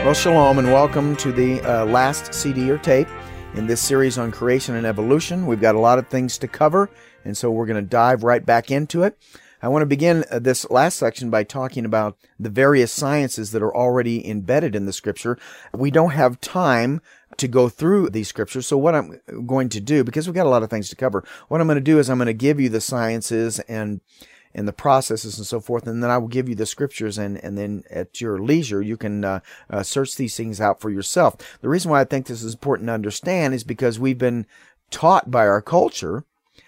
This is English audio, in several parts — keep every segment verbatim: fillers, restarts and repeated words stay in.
Well, shalom and welcome to the uh, last C D or tape in this series on creation and evolution. We've got a lot of things to cover, and so we're going to dive right back into it. I want to begin uh, this last section by talking about the various sciences that are already embedded in the Scripture. We don't have time to go through these Scriptures, so what I'm going to do, because we've got a lot of things to cover, what I'm going to do is I'm going to give you the sciences and and the processes and so forth, and then I will give you the Scriptures, and, and then at your leisure, you can uh, uh, search these things out for yourself. The reason why I think this is important to understand is because we've been taught by our culture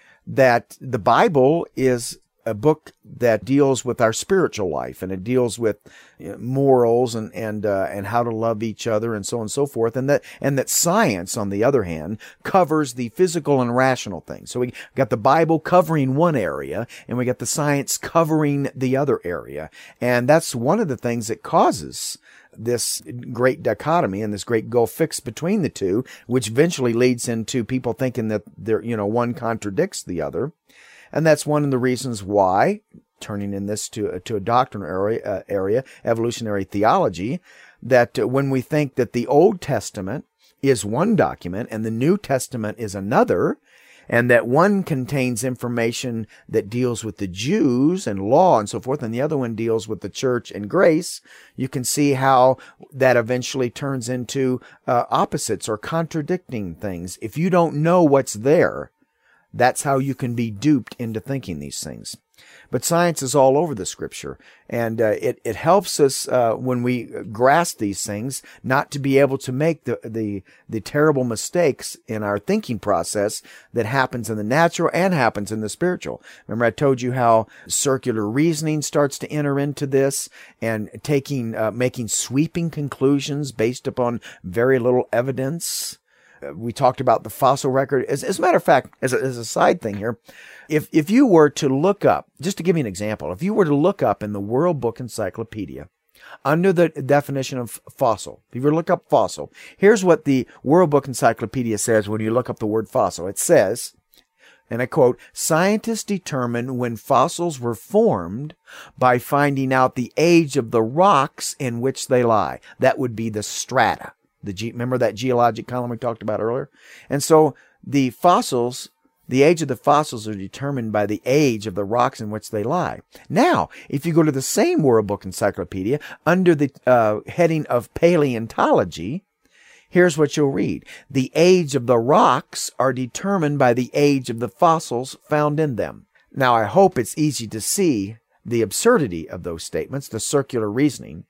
that the Bible is a book that deals with our spiritual life, and it deals with you know, morals and and uh, and how to love each other and so on and so forth, and that and that science, on the other hand, covers the physical and rational things. So we got the Bible covering one area, and we got the science covering the other area, and that's one of the things that causes this great dichotomy and this great gulf fix between the two, which eventually leads into people thinking that they're you know one contradicts the other. And that's one of the reasons why, turning in this to, to a doctrinal area, uh, area, evolutionary theology, that uh, when we think that the Old Testament is one document and the New Testament is another, and that one contains information that deals with the Jews and law and so forth, and the other one deals with the church and grace, you can see how that eventually turns into uh, opposites or contradicting things. If you don't know what's there, that's how you can be duped into thinking these things. But science is all over the Scripture, and uh, it, it helps us uh, when we grasp these things not to be able to make the, the, the terrible mistakes in our thinking process that happens in the natural and happens in the spiritual. Remember I told you how circular reasoning starts to enter into this, and taking uh, making sweeping conclusions based upon very little evidence. We talked about the fossil record. As, as a matter of fact, as a, as a side thing here, if if you were to look up, just to give you an example, if you were to look up in the World Book Encyclopedia, under the definition of fossil, if you were to look up fossil, here's what the World Book Encyclopedia says when you look up the word fossil. It says, and I quote, "Scientists determine when fossils were formed by finding out the age of the rocks in which they lie." That would be the strata. The G, remember that geologic column we talked about earlier? And so the fossils, the age of the fossils are determined by the age of the rocks in which they lie. Now, if you go to the same World Book Encyclopedia, under the uh, heading of paleontology, here's what you'll read. The age of the rocks are determined by the age of the fossils found in them. Now, I hope it's easy to see the absurdity of those statements, the circular reasoning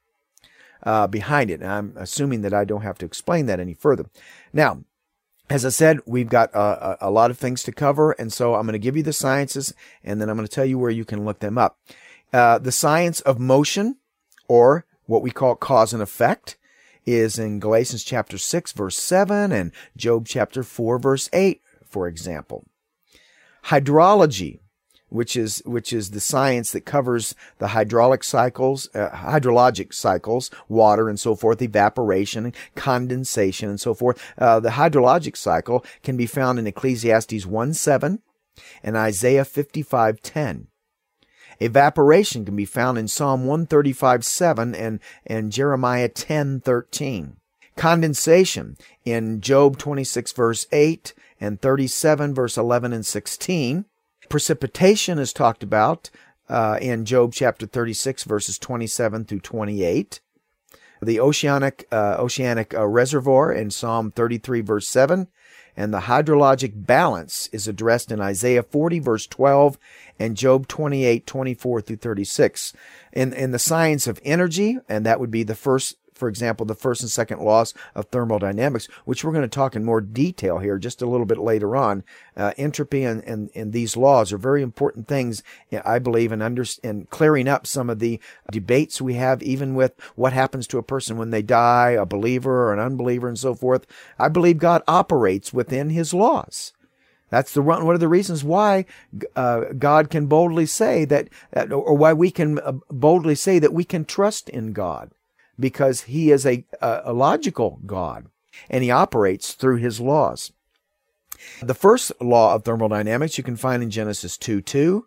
Uh, behind it. And I'm assuming that I don't have to explain that any further. Now, as I said, we've got uh, a, a lot of things to cover, and so I'm going to give you the sciences, and then I'm going to tell you where you can look them up. Uh, the science of motion, or what we call cause and effect, is in Galatians chapter six, verse seven, and Job chapter four, verse eight, for example. Hydrology, which is which is the science that covers the hydraulic cycles, uh, hydrologic cycles, water and so forth, evaporation, and condensation and so forth. Uh, the hydrologic cycle can be found in Ecclesiastes one seven and Isaiah fifty-five ten. Evaporation can be found in Psalm one thirty-five seven and, and Jeremiah ten thirteen. Condensation in Job twenty-six verse eight and thirty-seven verse eleven and sixteen. Precipitation is talked about uh, in Job chapter thirty-six, verses twenty-seven through twenty-eight. The oceanic uh, oceanic uh, reservoir in Psalm thirty-three, verse seven. And the hydrologic balance is addressed in Isaiah forty, verse twelve, and Job twenty-eight, twenty-four through thirty-six. In, in the science of energy, and that would be the first, for example, the first and second laws of thermodynamics, which we're going to talk in more detail here just a little bit later on. Uh, entropy and, and, and these laws are very important things, I believe, in, under, in clearing up some of the debates we have, even with what happens to a person when they die, a believer or an unbeliever and so forth. I believe God operates within his laws. That's the one of the reasons why uh, God can boldly say that, or why we can boldly say that we can trust in God. Because he is a, a logical God, and he operates through his laws. The first law of thermodynamics you can find in Genesis two two,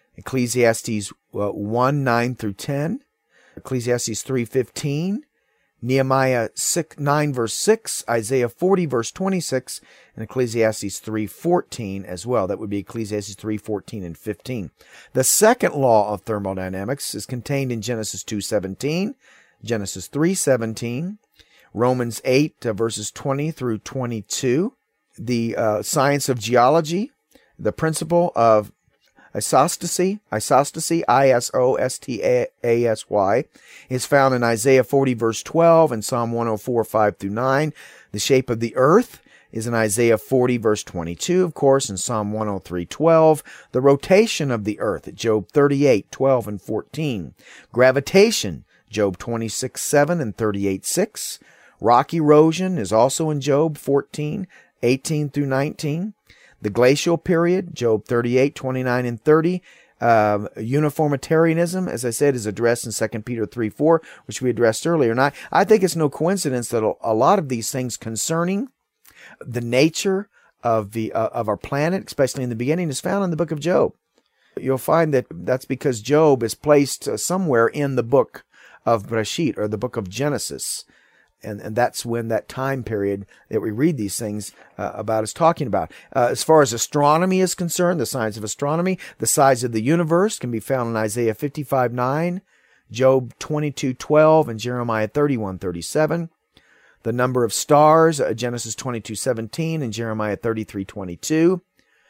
Ecclesiastes one nine through ten, Ecclesiastes three fifteen, Nehemiah six, nine verse six, Isaiah forty verse twenty-six, and Ecclesiastes three fourteen as well. That would be Ecclesiastes three fourteen and fifteen. The second law of thermodynamics is contained in Genesis two seventeen, Genesis three seventeen, Romans eight uh, verses twenty through twenty-two. The uh, science of geology, the principle of isostasy, isostasy, I S O S T A S Y, is found in Isaiah forty verse twelve and Psalm one oh four, five through nine. The shape of the earth is in Isaiah forty verse twenty-two, of course, and Psalm one oh three, twelve. The rotation of the earth, Job thirty-eight, twelve and fourteen. Gravitation, Job twenty-six, seven and thirty-eight, six. Rock erosion is also in Job fourteen, eighteen through nineteen. The glacial period, Job thirty-eight, twenty-nine and thirty. Uh, uniformitarianism, as I said, is addressed in Second Peter three, four, which we addressed earlier. And I, I think it's no coincidence that a, a lot of these things concerning the nature of the uh, of our planet, especially in the beginning, is found in the book of Job. You'll find that that's because Job is placed uh, somewhere in the book of Bereshit, or the book of Genesis. And, and that's when that time period that we read these things uh, about is talking about. Uh, as far as astronomy is concerned, the science of astronomy, the size of the universe can be found in Isaiah fifty-five, nine, Job twenty-two, twelve, and Jeremiah thirty-one, thirty-seven. The number of stars, uh, Genesis twenty-two, seventeen, and Jeremiah thirty-three, twenty-two.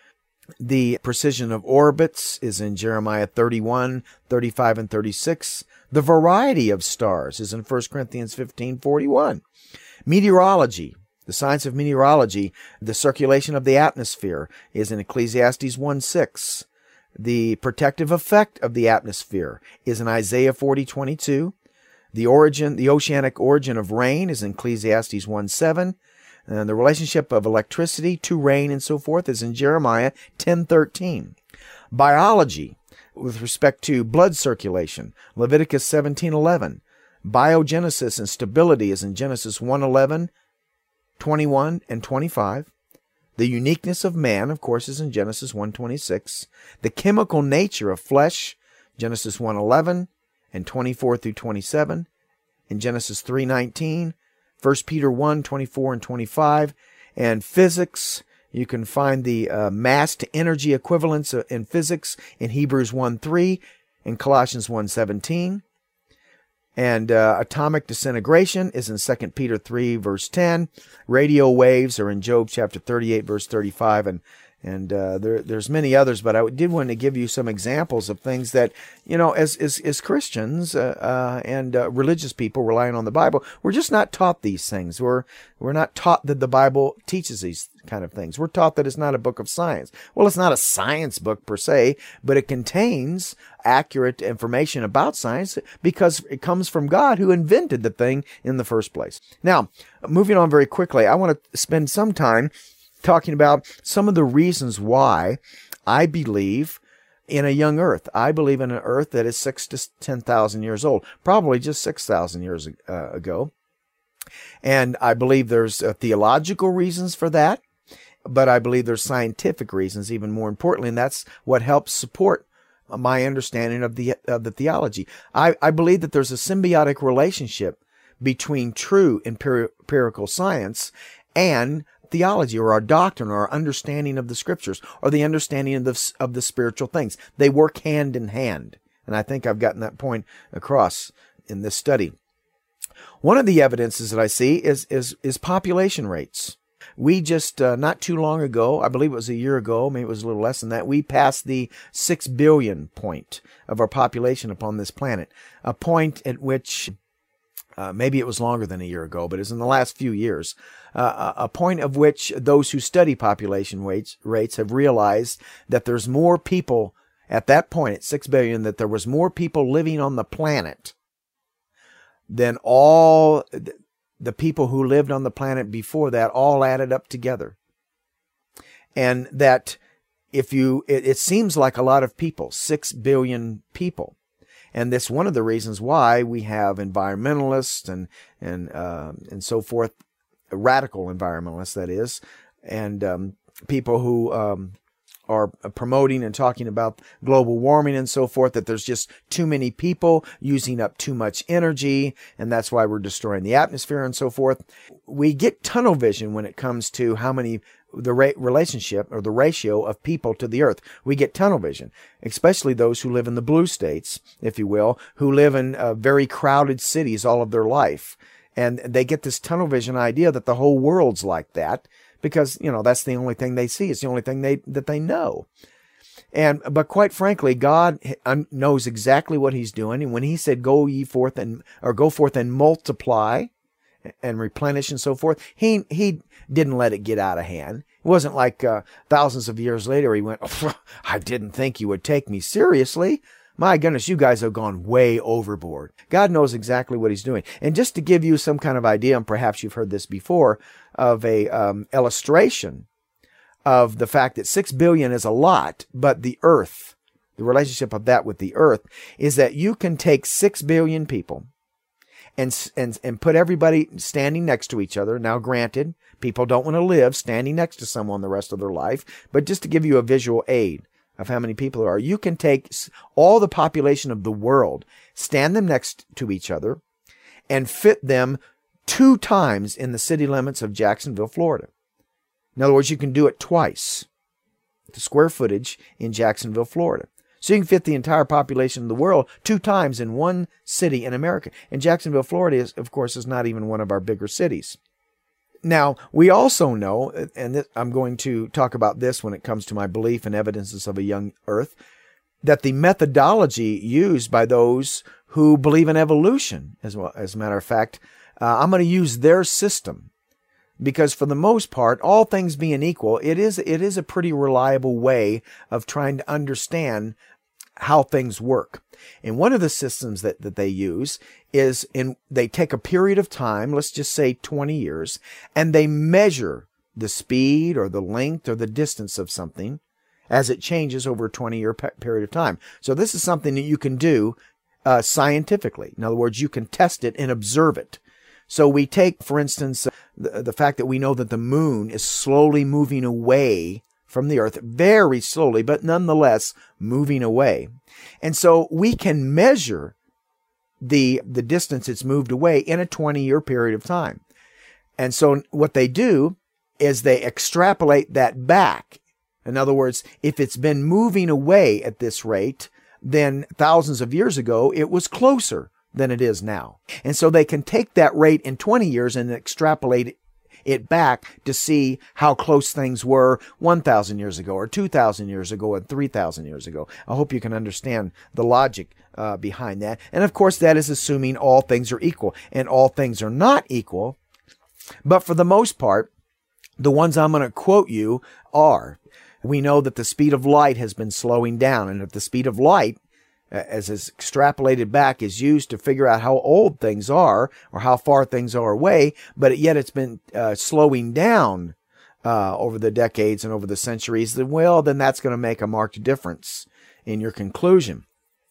The precision of orbits is in Jeremiah thirty-one, thirty-five, and thirty-six. The variety of stars is in First Corinthians fifteen, forty-one. Meteorology, the science of meteorology, the circulation of the atmosphere, is in Ecclesiastes one, six. The protective effect of the atmosphere is in Isaiah forty, twenty-two. The origin, the oceanic origin of rain is in Ecclesiastes one, seven. And the relationship of electricity to rain and so forth is in Jeremiah ten, thirteen. Biology, with respect to blood circulation, Leviticus seventeen, eleven. Biogenesis and stability is in Genesis one, eleven, twenty-one, and twenty-five. The uniqueness of man, of course, is in Genesis one, twenty-six. The chemical nature of flesh, Genesis one, eleven, and twenty-four through twenty-seven. In Genesis three, nineteen. First Peter one, twenty-four and twenty-five. And physics, you can find the uh, mass to energy equivalence in physics in Hebrews one, three and Colossians one, seventeen. And uh, atomic disintegration is in Second Peter three, verse ten. Radio waves are in Job chapter thirty-eight, verse thirty-five. And and uh, there, there's many others, but I did want to give you some examples of things that, you know, as as, as Christians uh, uh, and uh, religious people relying on the Bible, we're just not taught these things. We're we're not taught that the Bible teaches these kind of things. We're taught that it's not a book of science. Well, it's not a science book per se, but it contains accurate information about science because it comes from God, who invented the thing in the first place. Now, moving on very quickly, I want to spend some time talking about some of the reasons why I believe in a young earth. I believe in an earth that is six to ten thousand years old, probably just six thousand years uh, ago. And I believe there's uh, theological reasons for that, but I believe there's scientific reasons even more importantly, and that's what helps support my understanding of the of the theology. I, I believe that there's a symbiotic relationship between true empirical science and theology, or our doctrine, or our understanding of the scriptures, or the understanding of the, of the spiritual things. They work hand in hand. And I think I've gotten that point across in this study. One of the evidences that I see is, is, is population rates. We just, uh, not too long ago, I believe it was a year ago, maybe it was a little less than that, we passed the six billion point of our population upon this planet. A point at which Uh, maybe it was longer than a year ago, but it's in the last few years, uh, a point of which those who study population rates, rates have realized that there's more people at that point, at six billion, that there was more people living on the planet than all the people who lived on the planet before that, all added up together. And that if you, it, it seems like a lot of people, six billion people. And that's one of the reasons why we have environmentalists and and uh, and so forth, radical environmentalists, that is, and um, people who um, are promoting and talking about global warming and so forth, that there's just too many people using up too much energy, and that's why we're destroying the atmosphere and so forth. We get tunnel vision when it comes to how many the ra- relationship or the ratio of people to the earth. We get tunnel vision, especially those who live in the blue states, if you will, who live in uh, very crowded cities all of their life. And they get this tunnel vision idea that the whole world's like that because, you know, that's the only thing they see. It's the only thing they that they know. And but quite frankly, God knows exactly what he's doing. And when he said, go ye forth and or go forth and multiply and replenish and so forth, he he didn't let it get out of hand. It wasn't like uh, thousands of years later he went, oh, I didn't think you would take me seriously. My goodness, you guys have gone way overboard. God knows exactly what he's doing. And just to give you some kind of idea, and perhaps you've heard this before, of a um, illustration of the fact that six billion is a lot, but the earth, the relationship of that with the earth, is that you can take six billion people and, and, and put everybody standing next to each other. Now, granted, people don't want to live standing next to someone the rest of their life, but just to give you a visual aid of how many people there are, you can take all the population of the world, stand them next to each other, and fit them two times in the city limits of Jacksonville, Florida. In other words, you can do it twice, the square footage in Jacksonville, Florida. So you can fit the entire population of the world two times in one city in America. And Jacksonville, Florida, is, of course, is not even one of our bigger cities. Now, we also know, and this, I'm going to talk about this when it comes to my belief and evidences of a young earth, that the methodology used by those who believe in evolution, as well, as a matter of fact, uh, I'm going to use their system. Because for the most part, all things being equal, it is it is a pretty reliable way of trying to understand how things work. And one of the systems that, that they use is in they take a period of time, let's just say twenty years, and they measure the speed or the length or the distance of something as it changes over a twenty-year pe- period of time. So this is something that you can do uh, scientifically. In other words, you can test it and observe it. So we take, for instance, the, the fact that we know that the moon is slowly moving away from the earth, very slowly, but nonetheless moving away. And so we can measure the, the distance it's moved away in a twenty-year period of time. And so what they do is they extrapolate that back. In other words, if it's been moving away at this rate, then thousands of years ago, it was closer than it is now. And so they can take that rate in twenty years and extrapolate it back to see how close things were one thousand years ago or two thousand years ago and three thousand years ago. I hope you can understand the logic uh, behind that. And of course, that is assuming all things are equal, and all things are not equal. But for the most part, the ones I'm going to quote you are. We know that the speed of light has been slowing down, and if the speed of light, as is extrapolated back, is used to figure out how old things are or how far things are away, but yet it's been uh, slowing down uh, over the decades and over the centuries, then, well, then that's going to make a marked difference in your conclusion.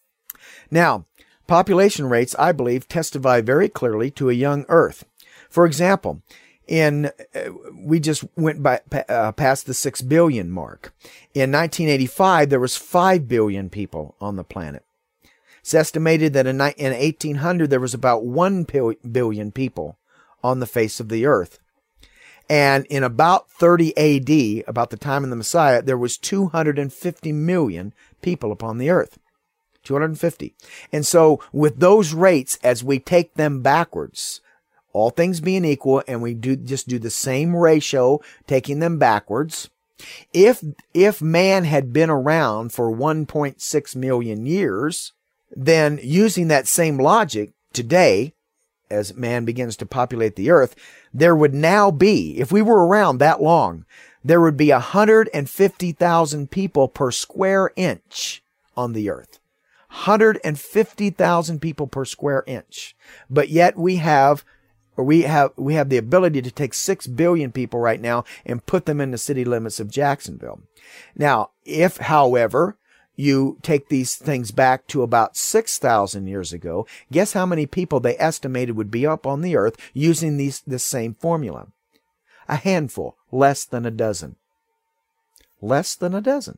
Now, population rates, I believe, testify very clearly to a young Earth. For example, in uh, we just went by, uh, past the six billion mark. In nineteen eighty-five, there was five billion people on the planet. It's estimated that in, in eighteen hundred, there was about one billion people on the face of the earth. And in about thirty A D, about the time of the Messiah, there was two hundred fifty million people upon the earth. two hundred fifty. And so with those rates, as we take them backwards, all things being equal, and we do just do the same ratio, taking them backwards, if if man had been around for one point six million years, then using that same logic today, as man begins to populate the earth, there would now be, if we were around that long, there would be one hundred fifty thousand people per square inch on the earth. one hundred fifty thousand people per square inch. But yet we have Or we have we have the ability to take six billion people right now and put them in the city limits of Jacksonville. Now, if, however, you take these things back to about six thousand years ago, guess how many people they estimated would be up on the earth using these this same formula? A handful, less than a dozen. Less than a dozen.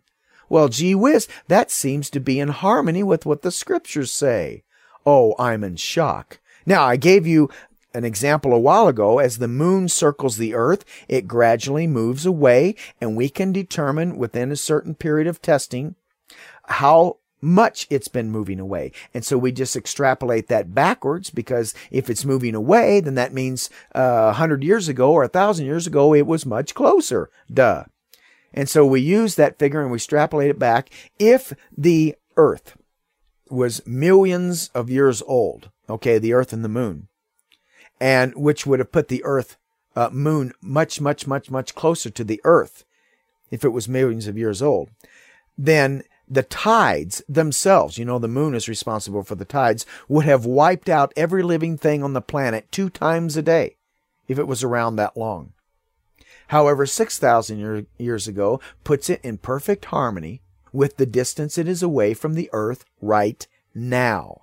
Well, gee whiz, that seems to be in harmony with what the scriptures say. Oh, I'm in shock. Now, I gave you an example a while ago. As the moon circles the earth, it gradually moves away, and we can determine within a certain period of testing how much it's been moving away. And so we just extrapolate that backwards, because if it's moving away, then that means uh, one hundred years ago or one thousand years ago, it was much closer. Duh. And so we use that figure and we extrapolate it back. If the earth was millions of years old, okay, the earth and the moon, and which would have put the earth, uh, moon much, much, much, much closer to the earth if it was millions of years old, then the tides themselves, you know, the moon is responsible for the tides, would have wiped out every living thing on the planet two times a day if it was around that long. However, six thousand year, years ago puts it in perfect harmony with the distance it is away from the earth right now.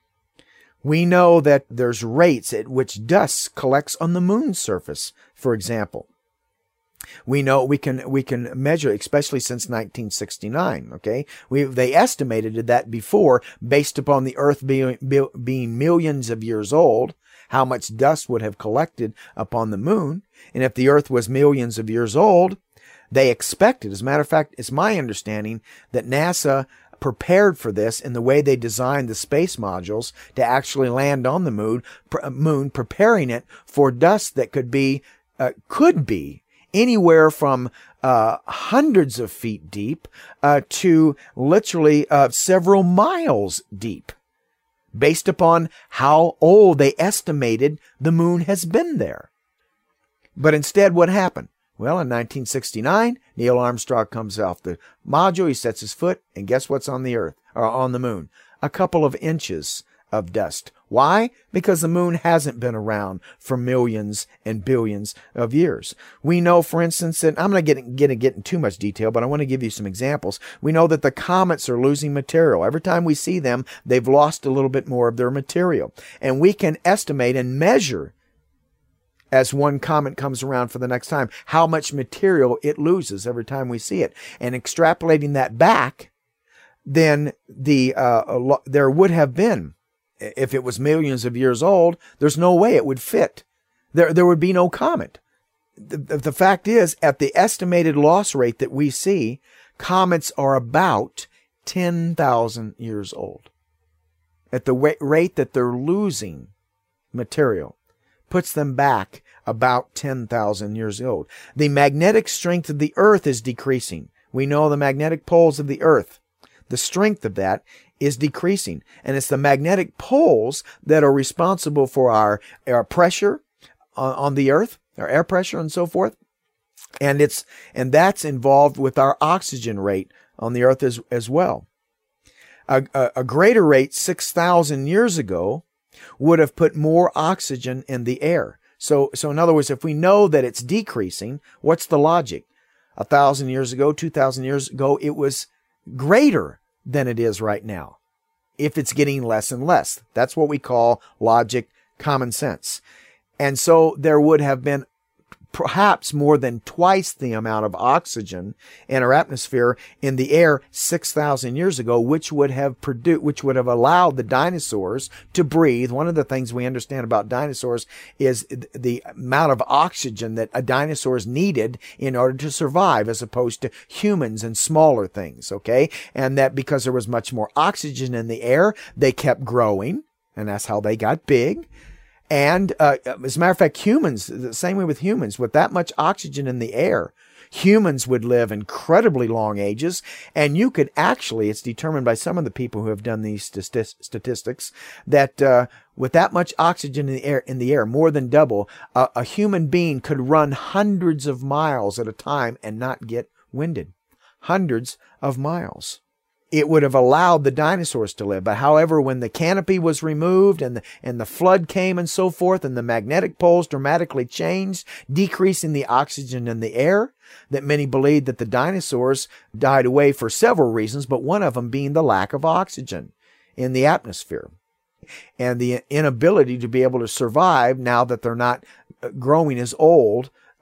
We know that there's rates at which dust collects on the moon's surface, for example. We know we can we can measure, especially since nineteen sixty-nine. Okay, we they estimated that before, based upon the Earth being being millions of years old, how much dust would have collected upon the moon. And if the Earth was millions of years old, they expected. As a matter of fact, it's my understanding that NASA prepared for this in the way they designed the space modules to actually land on the moon, pr- moon, preparing it for dust that could be uh, could be. anywhere from uh, hundreds of feet deep uh, to literally uh, several miles deep, based upon how old they estimated the moon has been there. But instead, what happened? Well, in nineteen sixty-nine, Neil Armstrong comes off the module, he sets his foot, and guess what's on the Earth, or on the moon? A couple of inches of dust. Why? Because the moon hasn't been around for millions and billions of years. We know, for instance, that I'm not going to get into too much detail, but I want to give you some examples. We know that the comets are losing material. Every time we see them, they've lost a little bit more of their material. And we can estimate and measure, as one comet comes around for the next time, how much material it loses every time we see it. And extrapolating that back, then the uh, there would have been, if it was millions of years old, there's no way it would fit. There, there would be no comet. The, the fact is, at the estimated loss rate that we see, comets are about ten thousand years old. At the wa- rate that they're losing material, puts them back about ten thousand years old. The magnetic strength of the Earth is decreasing. We know the magnetic poles of the Earth, the strength of that is decreasing. And it's the magnetic poles that are responsible for our, our pressure on, on the Earth, our air pressure and so forth. And it's and that's involved with our oxygen rate on the Earth as, as well. A, a, a greater rate six thousand years ago would have put more oxygen in the air. So, so in other words, if we know that it's decreasing, what's the logic? A thousand years ago, two thousand years ago, it was greater than it is right now. If it's getting less and less, that's what we call logic, common sense. And so there would have been perhaps more than twice the amount of oxygen in our atmosphere in the air six thousand years ago, which would have produced, which would have allowed the dinosaurs to breathe. One of the things we understand about dinosaurs is the amount of oxygen that a dinosaurs needed in order to survive, as opposed to humans and smaller things, okay? And that because there was much more oxygen in the air, they kept growing, and that's how they got big. And uh, as a matter of fact, humans, the same way with humans, with that much oxygen in the air, humans would live incredibly long ages. And you could actually, it's determined by some of the people who have done these statistics, that uh, with that much oxygen in the air, in the air, more than double, uh, a human being could run hundreds of miles at a time and not get winded. Hundreds of miles. It would have allowed the dinosaurs to live. But however, when the canopy was removed and the, and the flood came and so forth, and the magnetic poles dramatically changed, decreasing the oxygen in the air, that many believed that the dinosaurs died away for several reasons, but one of them being the lack of oxygen in the atmosphere and the inability to be able to survive now that they're not growing as old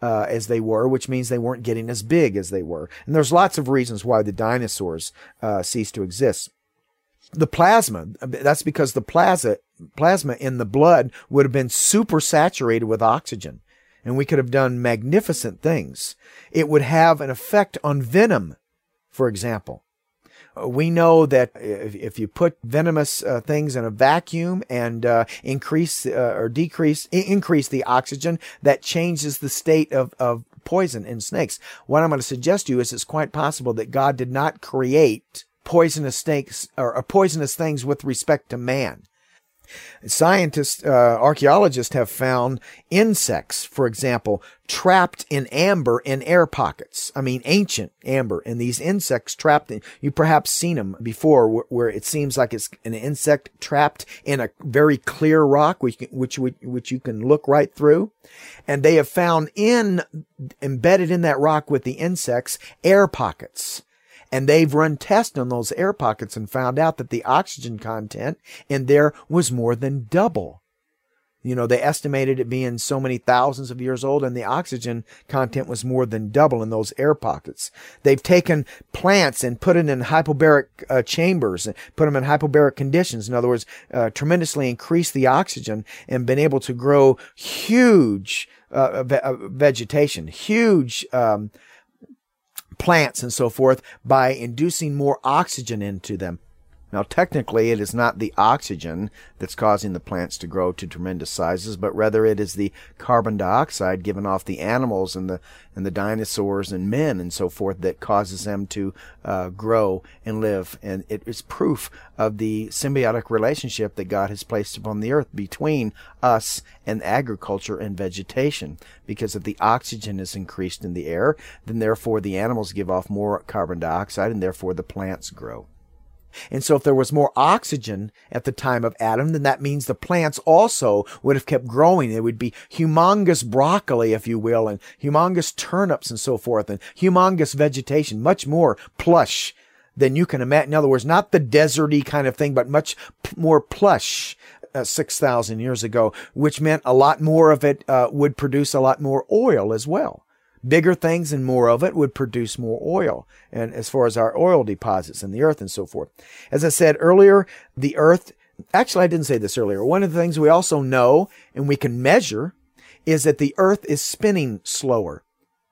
uh, as they were, which means they weren't getting as big as they were. And there's lots of reasons why the dinosaurs uh, ceased to exist. The plasma, that's because the plasma, plasma in the blood would have been super saturated with oxygen, and we could have done magnificent things. It would have an effect on venom, for example. We know that if, if you put venomous uh, things in a vacuum and uh, increase uh, or decrease, increase the oxygen, that changes the state of, of poison in snakes. What I'm going to suggest to you is it's quite possible that God did not create poisonous snakes or, or poisonous things with respect to man. Scientists, uh, archaeologists have found insects, for example, trapped in amber in air pockets. I mean, ancient amber, and these insects trapped in, you've perhaps seen them before, where, where it seems like it's an insect trapped in a very clear rock, which, which, which you can look right through. And they have found in, embedded in that rock with the insects, air pockets. And they've run tests on those air pockets and found out that the oxygen content in there was more than double. You know, they estimated it being so many thousands of years old, and the oxygen content was more than double in those air pockets. They've taken plants and put it in hypobaric uh, chambers, and put them in hypobaric conditions. In other words, uh, tremendously increased the oxygen and been able to grow huge uh, ve- uh, vegetation, huge um plants and so forth by inducing more oxygen into them. Now, technically, it is not the oxygen that's causing the plants to grow to tremendous sizes, but rather it is the carbon dioxide given off the animals and the and the dinosaurs and men and so forth that causes them to uh, grow and live. And it is proof of the symbiotic relationship that God has placed upon the earth between us and agriculture and vegetation. Because if the oxygen is increased in the air, then therefore the animals give off more carbon dioxide, and therefore the plants grow. And so if there was more oxygen at the time of Adam, then that means the plants also would have kept growing. It would be humongous broccoli, if you will, and humongous turnips and so forth, and humongous vegetation, much more plush than you can imagine. In other words, not the deserty kind of thing, but much p- more plush uh, six thousand years ago, which meant a lot more of it uh, would produce a lot more oil as well. Bigger things and more of it would produce more oil, and as far as our oil deposits in the earth and so forth. As I said earlier, the earth, actually I didn't say this earlier, one of the things we also know and we can measure is that the earth is spinning slower.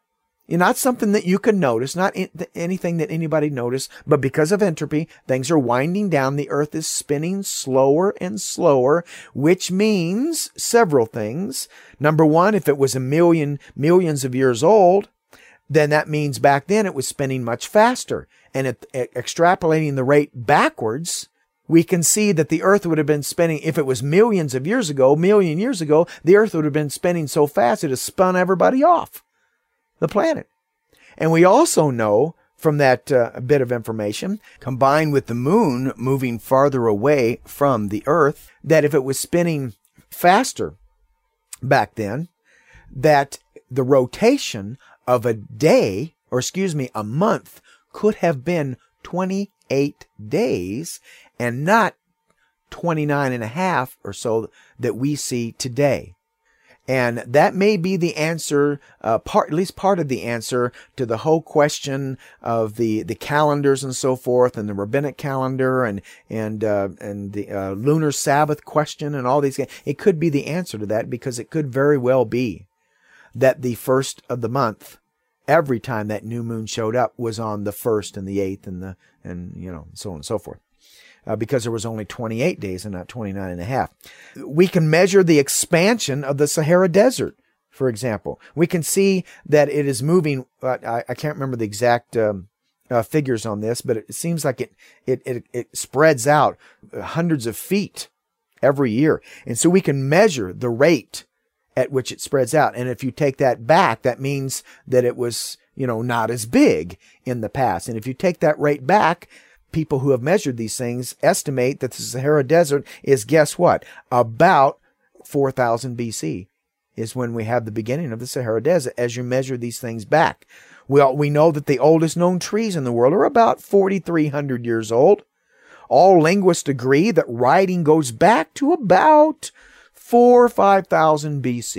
Not something that you can notice, not anything that anybody noticed, but because of entropy, things are winding down. The earth is spinning slower and slower, which means several things. Number one, if it was a million, millions of years old, then that means back then it was spinning much faster. And it, it, extrapolating the rate backwards, we can see that the earth would have been spinning, if it was millions of years ago, million years ago, the earth would have been spinning so fast it has spun everybody off the planet. And we also know from that uh, bit of information, combined with the moon moving farther away from the earth, that if it was spinning faster back then, that the rotation of a day, or excuse me, a month, could have been twenty-eight days and not twenty-nine and a half or so that we see today. And that may be the answer, uh, part, at least part of the answer to the whole question of the, the calendars and so forth, and the rabbinic calendar, and and uh, and the uh, lunar Sabbath question, and all these. It could be the answer to that, because it could very well be that the first of the month, every time that new moon showed up, was on the first and the eighth and the and you know so on and so forth. Uh, because there was only twenty-eight days and not twenty-nine and a half. We can measure the expansion of the Sahara Desert, for example. We can see that it is moving. Uh, I, I can't remember the exact um, uh, figures on this, but it seems like it, it, it, it spreads out hundreds of feet every year. And so we can measure the rate at which it spreads out. And if you take that back, that means that it was, you know, not as big in the past. And if you take that rate back, people who have measured these things estimate that the Sahara Desert is, guess what? About four thousand B C is when we have the beginning of the Sahara Desert as you measure these things back. Well, we know that the oldest known trees in the world are about forty-three hundred years old. All linguists agree that writing goes back to about four or five thousand B C.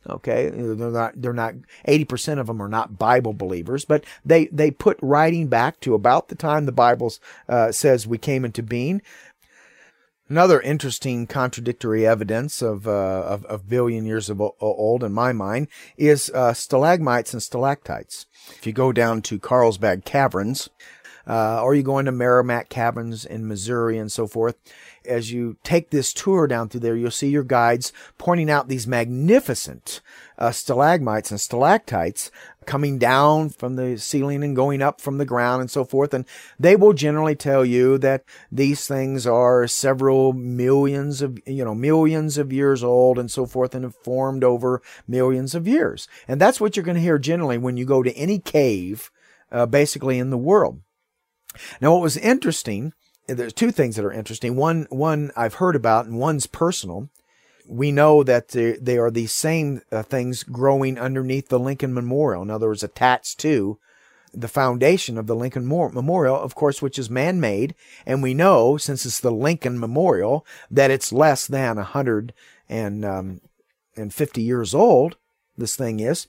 Okay, they're not, they're not, eighty percent of them are not Bible believers, but they, they put writing back to about the time the Bible uh, says we came into being. Another interesting contradictory evidence of, uh, of, of billion years of old in my mind is uh, stalagmites and stalactites. If you go down to Carlsbad Caverns, uh, or you go into Merrimack Caverns in Missouri and so forth, as you take this tour down through there, you'll see your guides pointing out these magnificent uh, stalagmites and stalactites coming down from the ceiling and going up from the ground and so forth. And they will generally tell you that these things are several millions of, you know, millions of years old and so forth, and have formed over millions of years. And that's what you're going to hear generally when you go to any cave, uh, basically in the world. Now, what was interesting, there's two things that are interesting. One, one I've heard about, and one's personal. We know that they, they are the same uh, things growing underneath the Lincoln Memorial. In other words, attached to the foundation of the Lincoln Memorial, of course, which is man-made. And we know, since it's the Lincoln Memorial, that it's less than one hundred fifty years old. This thing is.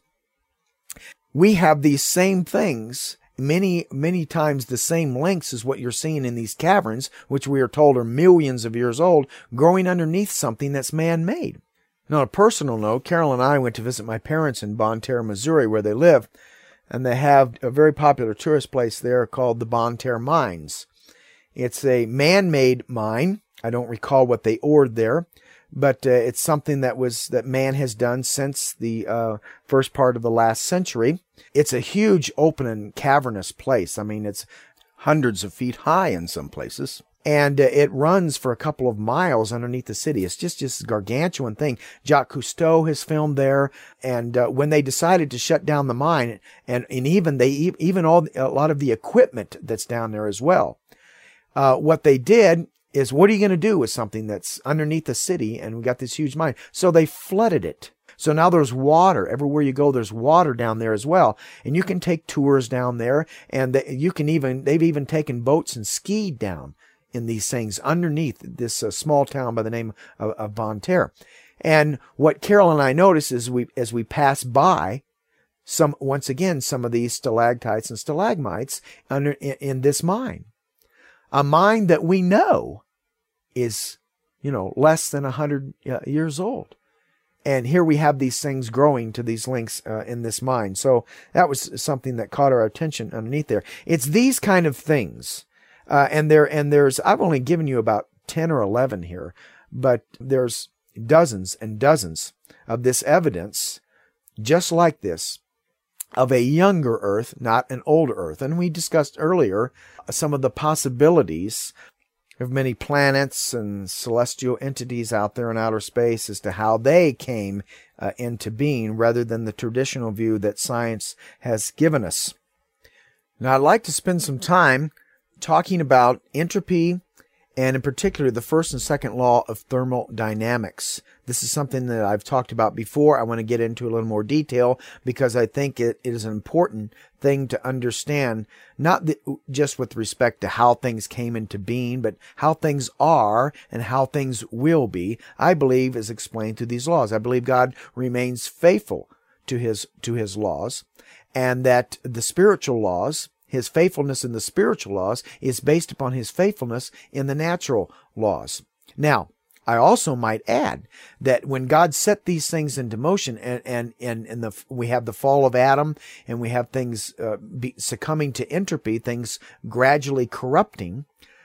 We have these same things, many, many times the same lengths as what you're seeing in these caverns, which we are told are millions of years old, growing underneath something that's man-made. Now, on a personal note, Carol and I went to visit my parents in Bonne Terre, Missouri, where they live, and they have a very popular tourist place there called the Bonne Terre Mines. It's a man-made mine. I don't recall what they ored there, but uh, it's something that was that man has done since the uh, first part of the last century. It's a huge open and cavernous place. I mean, it's hundreds of feet high in some places. And uh, it runs for a couple of miles underneath the city. It's just this gargantuan thing. Jacques Cousteau has filmed there. And uh, when they decided to shut down the mine, and, and even they even all a lot of the equipment that's down there as well, uh, what they did is, what are you going to do with something that's underneath the city and we got this huge mine? So they flooded it. So now there's water. Everywhere you go, there's water down there as well. And you can take tours down there, and they, you can even, they've even taken boats and skied down in these things underneath this uh, small town by the name of, of Bonne Terre. And what Carol and I notice is we, as we pass by some, once again, some of these stalactites and stalagmites under, in, in this mine, a mine that we know is, you know, less than a hundred uh, years old. And here we have these things growing to these lengths uh, in this mine. So that was something that caught our attention underneath there. It's these kind of things. Uh, and there, and there's, I've only given you about ten or eleven here, but there's dozens and dozens of this evidence, just like this, of a younger Earth, not an older Earth. And we discussed earlier some of the possibilities of many planets and celestial entities out there in outer space as to how they came uh, into being, rather than the traditional view that science has given us. Now, I'd like to spend some time talking about entropy, and in particular the first and second law of thermodynamics. This is something that I've talked about before. I want to get into a little more detail because I think it, it is an important thing to understand, not the, just with respect to how things came into being, but how things are and how things will be, I believe is explained through these laws. I believe God remains faithful to his, to his laws, and that the spiritual laws, his faithfulness in the spiritual laws, is based upon his faithfulness in the natural laws. Now, I also might add that when God set these things into motion, and and and, and the, we have the fall of Adam, and we have things uh, be, succumbing to entropy, things gradually corrupting,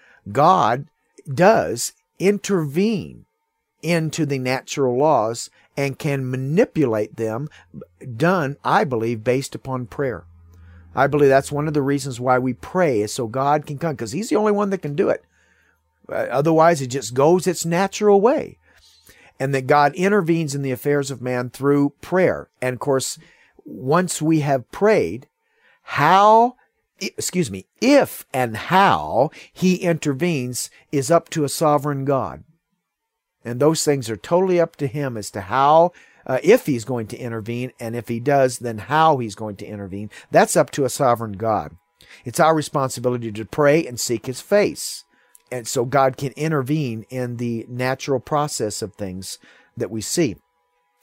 God does intervene into the natural laws and can manipulate them, done, I believe, based upon prayer. I believe that's one of the reasons why we pray, is so God can come, because he's the only one that can do it. Uh, otherwise, it just goes its natural way. And that God intervenes in the affairs of man through prayer. And of course, once we have prayed, how, excuse me, if and how he intervenes is up to a sovereign God. And those things are totally up to him as to how, Uh, if he's going to intervene, and if he does, then how he's going to intervene. That's up to a sovereign God. It's our responsibility to pray and seek his face. And so God can intervene in the natural process of things that we see.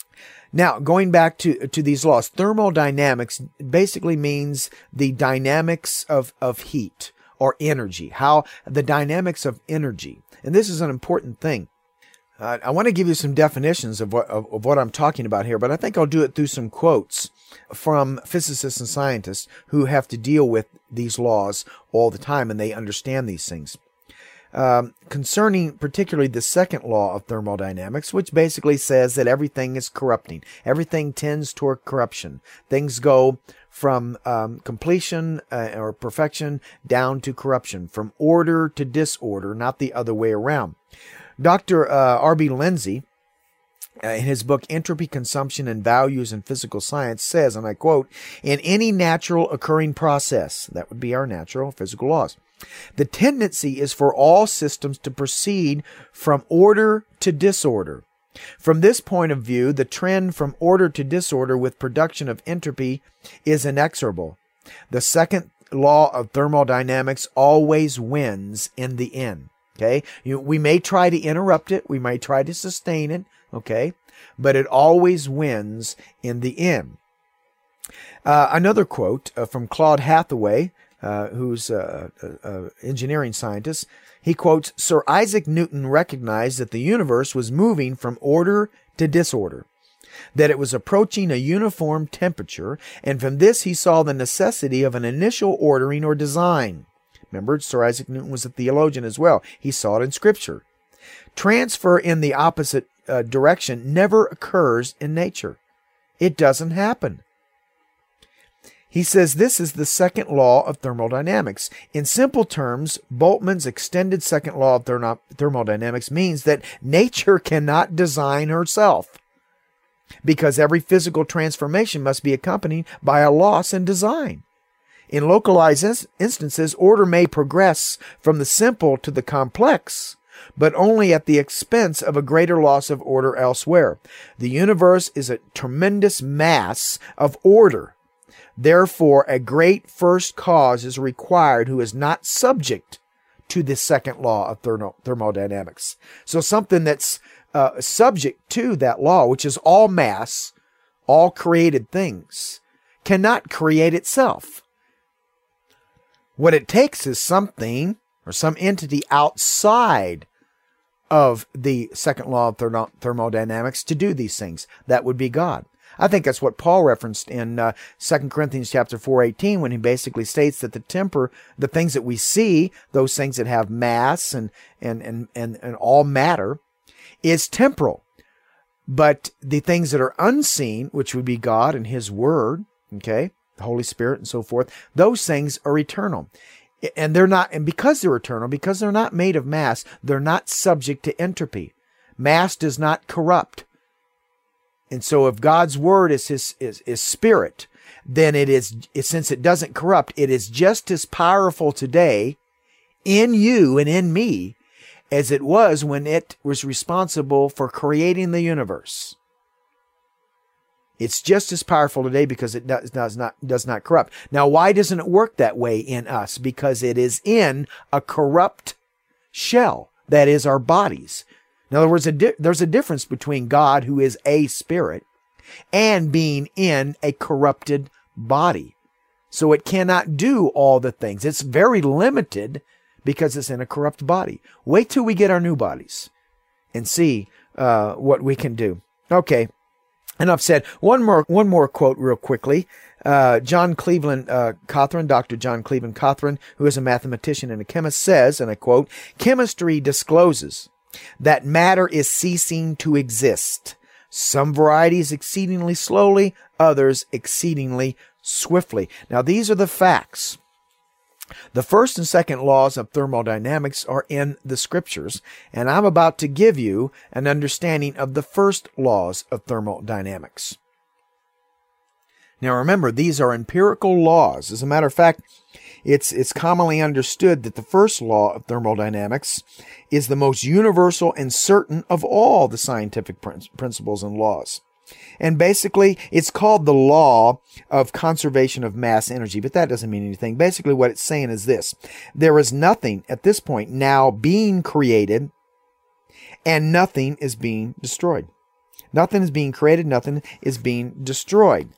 Now, going back to, to these laws, thermodynamics basically means the dynamics of, of heat or energy, how the dynamics of energy. And this is an important thing. Uh, I want to give you some definitions of what, of, of what I'm talking about here, but I think I'll do it through some quotes from physicists and scientists who have to deal with these laws all the time, and they understand these things. Um, concerning particularly the second law of thermodynamics, which basically says that everything is corrupting. Everything tends toward corruption. Things go from um, completion uh, or perfection down to corruption, from order to disorder, not the other way around. Doctor Uh, R B Lindsay, uh, in his book Entropy, Consumption, and Values in Physical Science, says, and I quote, "In any natural occurring process," that would be our natural physical laws, "the tendency is for all systems to proceed from order to disorder. From this point of view, the trend from order to disorder with production of entropy is inexorable. The second law of thermodynamics always wins in the end." Okay, you, we may try to interrupt it, we may try to sustain it, okay, but it always wins in the end. Uh, another quote uh, from Claude Hathaway, uh, who's an engineering scientist. He quotes, "Sir Isaac Newton recognized that the universe was moving from order to disorder, that it was approaching a uniform temperature, and from this he saw the necessity of an initial ordering or design." Remember, Sir Isaac Newton was a theologian as well. He saw it in Scripture. "Transfer in the opposite uh, direction never occurs in nature. It doesn't happen." He says this is the second law of thermodynamics. In simple terms, Boltzmann's extended second law of thermo- thermodynamics means that nature cannot design herself, because every physical transformation must be accompanied by a loss in design. In localized ins- instances, order may progress from the simple to the complex, but only at the expense of a greater loss of order elsewhere. The universe is a tremendous mass of order. Therefore, a great first cause is required who is not subject to the second law of thermo- thermodynamics. So something that's uh, subject to that law, which is all mass, all created things, cannot create itself. What it takes is something or some entity outside of the second law of thermo- thermodynamics to do these things. That would be God. I think that's what Paul referenced in uh, Second Corinthians chapter four eighteen, when he basically states that the temper, the things that we see, those things that have mass and and and and, and all matter, is temporal. But the things that are unseen, which would be God and His Word, okay, the Holy Spirit and so forth, those things are eternal. And they're not, and because they're eternal, because they're not made of mass, they're not subject to entropy. Mass does not corrupt. And so if God's Word is His is, is Spirit, then it is, since it doesn't corrupt, it is just as powerful today in you and in me as it was when it was responsible for creating the universe. It's just as powerful today because it does, does not does not corrupt. Now, why doesn't it work that way in us? Because it is in a corrupt shell, that is our bodies. In other words, a di- there's a difference between God, who is a spirit, and being in a corrupted body. So it cannot do all the things. It's very limited because it's in a corrupt body. Wait till we get our new bodies and see uh, what we can do. Okay. Enough said. One more, one more quote real quickly. Uh, John Cleveland uh, Cothran, Doctor John Cleveland Cothran, who is a mathematician and a chemist, says, and I quote, "Chemistry discloses that matter is ceasing to exist. Some varieties exceedingly slowly, others exceedingly swiftly." Now, these are the facts. The first and second laws of thermodynamics are in the Scriptures, and I'm about to give you an understanding of the first laws of thermodynamics. Now remember, these are empirical laws. As a matter of fact, it's, it's commonly understood that the first law of thermodynamics is the most universal and certain of all the scientific principles and laws. And basically, it's called the law of conservation of mass energy, but that doesn't mean anything. Basically, what it's saying is this: there is nothing at this point now being created, and nothing is being destroyed. Nothing is being created, nothing is being destroyed.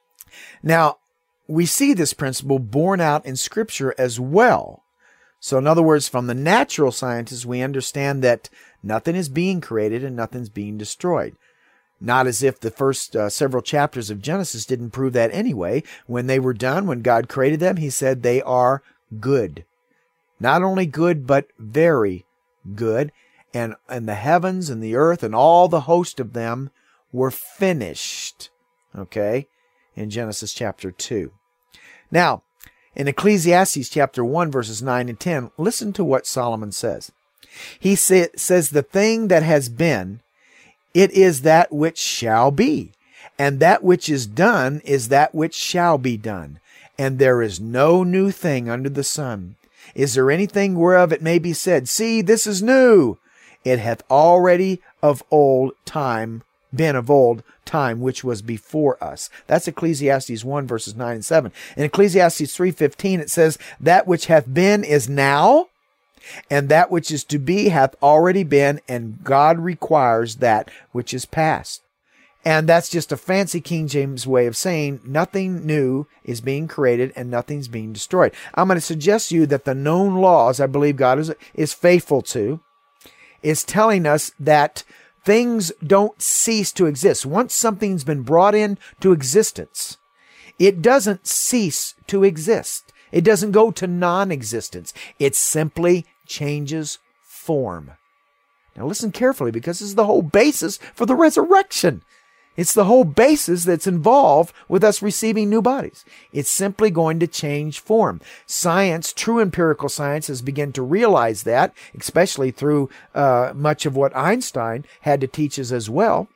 Now, we see this principle borne out in Scripture as well. So in other words, from the natural scientists, we understand that nothing is being created and nothing's being destroyed. Not as if the first uh, several chapters of Genesis didn't prove that anyway. When they were done, when God created them, he said they are good. Not only good, but very good. And, and the heavens and the earth and all the host of them were finished. Okay? In Genesis chapter two. Now, in Ecclesiastes chapter one, verses nine and ten, listen to what Solomon says. He say, says, the thing that has been, it is that which shall be, and that which is done is that which shall be done. And there is no new thing under the sun. Is there anything whereof it may be said, see, this is new? It hath already of old time been of old time which was before us. That's Ecclesiastes one, verses nine and seven. In Ecclesiastes three fifteen, it says, that which hath been is now, and that which is to be hath already been, and God requires that which is past. And that's just a fancy King James way of saying nothing new is being created and nothing's being destroyed. I'm going to suggest to you that the known laws, I believe God is, is faithful to, is telling us that things don't cease to exist. Once something's been brought into existence, it doesn't cease to exist. It doesn't go to non-existence. It simply changes form. Now listen carefully, because this is the whole basis for the resurrection. It's the whole basis that's involved with us receiving new bodies. It's simply going to change form. Science, true empirical science, has begun to realize that, especially through uh, much of what Einstein had to teach us as well,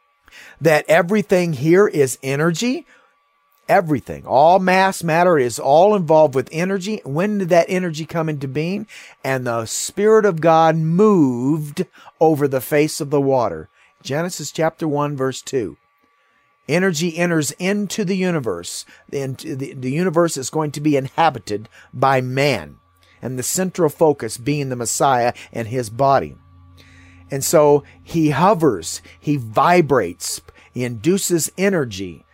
that everything here is energy. Everything, all mass matter is all involved with energy. When did that energy come into being? And the Spirit of God moved over the face of the water. Genesis chapter one, verse two. Energy enters into the universe. The, the, the universe is going to be inhabited by man, and the central focus being the Messiah and his body. And so he hovers, he vibrates, he induces energy.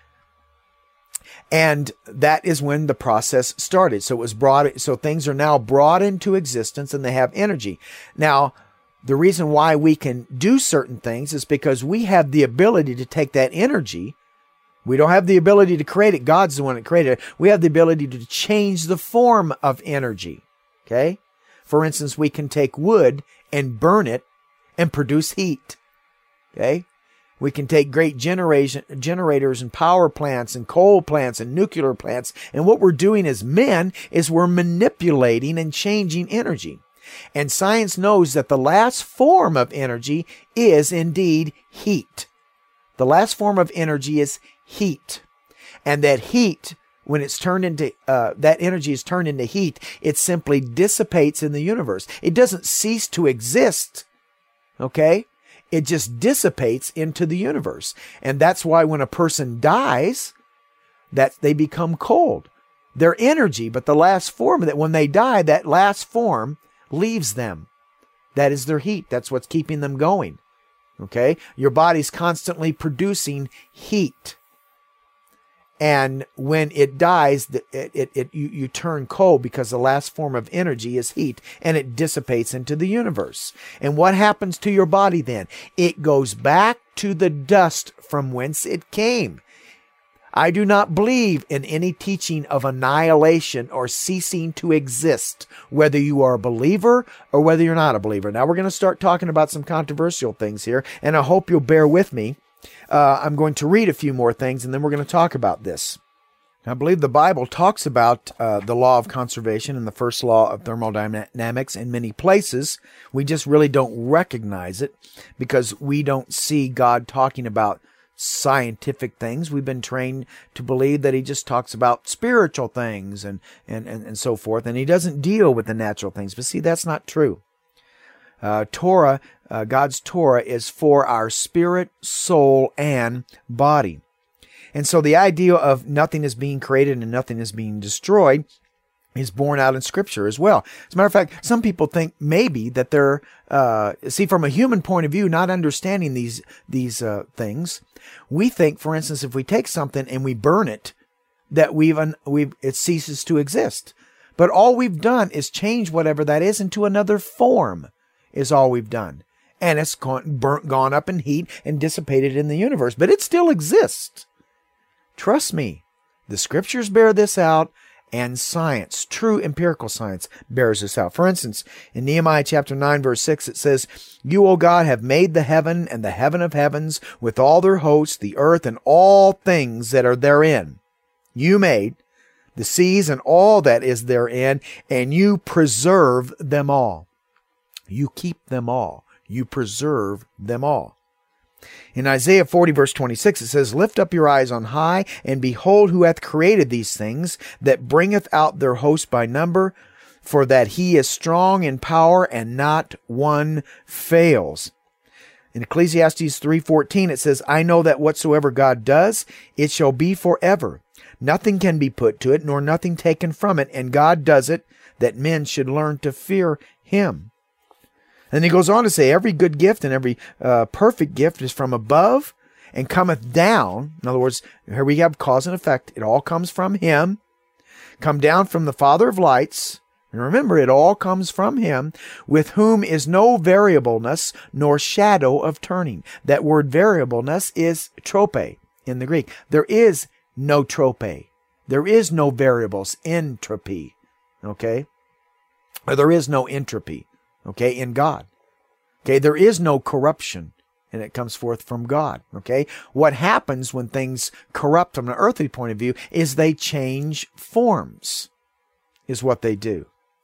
And that is when the process started. So it was brought, so things are now brought into existence and they have energy. Now, the reason why we can do certain things is because we have the ability to take that energy. We don't have the ability to create it. God's the one that created it. We have the ability to change the form of energy. Okay? For instance, we can take wood and burn it and produce heat. Okay? We can take great generation, generators and power plants and coal plants and nuclear plants. And what we're doing as men is we're manipulating and changing energy. And science knows that the last form of energy is indeed heat. The last form of energy is heat. And that heat, when it's turned into, uh, that energy is turned into heat, it simply dissipates in the universe. It doesn't cease to exist. Okay? It just dissipates into the universe. And that's why when a person dies, that they become cold. Their energy, but the last form, that when they die, that last form leaves them. That is their heat. That's what's keeping them going. Okay? Your body's constantly producing heat. And when it dies, it, it, it, you, you turn cold because the last form of energy is heat, and it dissipates into the universe. And what happens to your body then? It goes back to the dust from whence it came. I do not believe in any teaching of annihilation or ceasing to exist, whether you are a believer or whether you're not a believer. Now we're going to start talking about some controversial things here, and I hope you'll bear with me. Uh, I'm going to read a few more things, and then we're going to talk about this. I believe the Bible talks about uh, the law of conservation and the first law of thermodynamics in many places. We just really don't recognize it because we don't see God talking about scientific things. We've been trained to believe that he just talks about spiritual things and, and, and, and so forth, and he doesn't deal with the natural things. But see, that's not true. Uh, Torah, uh, God's Torah is for our spirit, soul, and body. And so the idea of nothing is being created and nothing is being destroyed is borne out in Scripture as well. As a matter of fact, some people think maybe that they're, uh, see, from a human point of view, not understanding these, these, uh, things, we think, for instance, if we take something and we burn it, that we've, un- we've, it ceases to exist. But all we've done is change whatever that is into another form, is all we've done. And it's gone, burnt, gone up in heat and dissipated in the universe. But it still exists. Trust me, the Scriptures bear this out, and science, true empirical science, bears this out. For instance, in Nehemiah chapter nine, verse six, it says, "You, O God, have made the heaven and the heaven of heavens with all their hosts, the earth and all things that are therein. You made the seas and all that is therein, and you preserve them all." You keep them all. You preserve them all. In Isaiah forty, verse twenty-six, it says, "Lift up your eyes on high, and behold who hath created these things, that bringeth out their host by number, for that he is strong in power, and not one fails." In Ecclesiastes three fourteen, it says, "I know that whatsoever God does, it shall be forever. Nothing can be put to it, nor nothing taken from it, and God does it, that men should learn to fear him." And he goes on to say, "Every good gift and every uh, perfect gift is from above and cometh down." In other words, here we have cause and effect. It all comes from him. "Come down from the Father of lights." And remember, it all comes from him, "with whom is no variableness nor shadow of turning." That word variableness is trope in the Greek. There is no trope. There is no variables, entropy. Okay? Or there is no entropy. Okay, in God. Okay, there is no corruption, and it comes forth from God. Okay, what happens when things corrupt from an earthly point of view is they change forms, is what they do.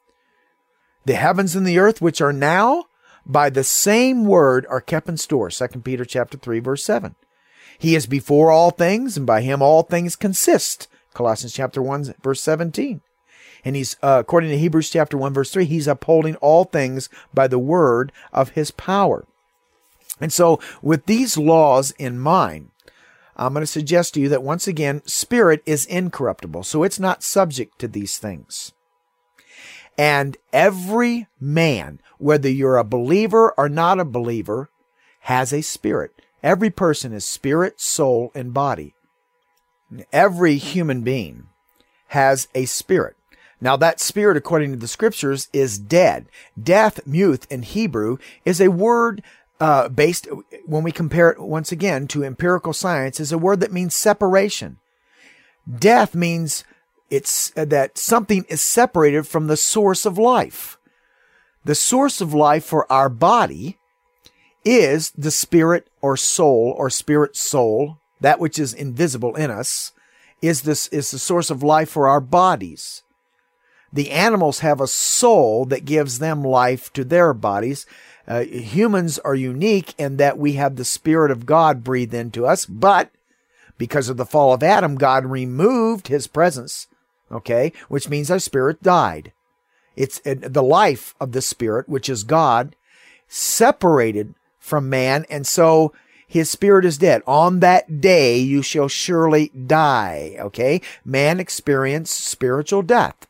"The heavens and the earth, which are now, by the same word are kept in store." Second Peter chapter three, verse seven. "He is before all things, and by him all things consist." Colossians chapter one, verse seventeen. And he's, uh, according to Hebrews chapter one, verse three, he's upholding all things by the word of his power. And so with these laws in mind, I'm going to suggest to you that once again, spirit is incorruptible. So it's not subject to these things. And every man, whether you're a believer or not a believer, has a spirit. Every person is spirit, soul, and body. Every human being has a spirit. Now that spirit, according to the Scriptures, is dead. Death, muth, in Hebrew, is a word uh, based, when we compare it once again to empirical science, is a word that means separation. Death means it's uh, that something is separated from the source of life. The source of life for our body is the spirit or soul or spirit soul, that which is invisible in us, is this is the source of life for our bodies. The animals have a soul that gives them life to their bodies. Uh, humans are unique in that we have the Spirit of God breathed into us, but because of the fall of Adam, God removed his presence, okay, which means our spirit died. It's uh, the life of the Spirit, which is God, separated from man, and so his spirit is dead. On that day you shall surely die, okay? Man experienced spiritual death.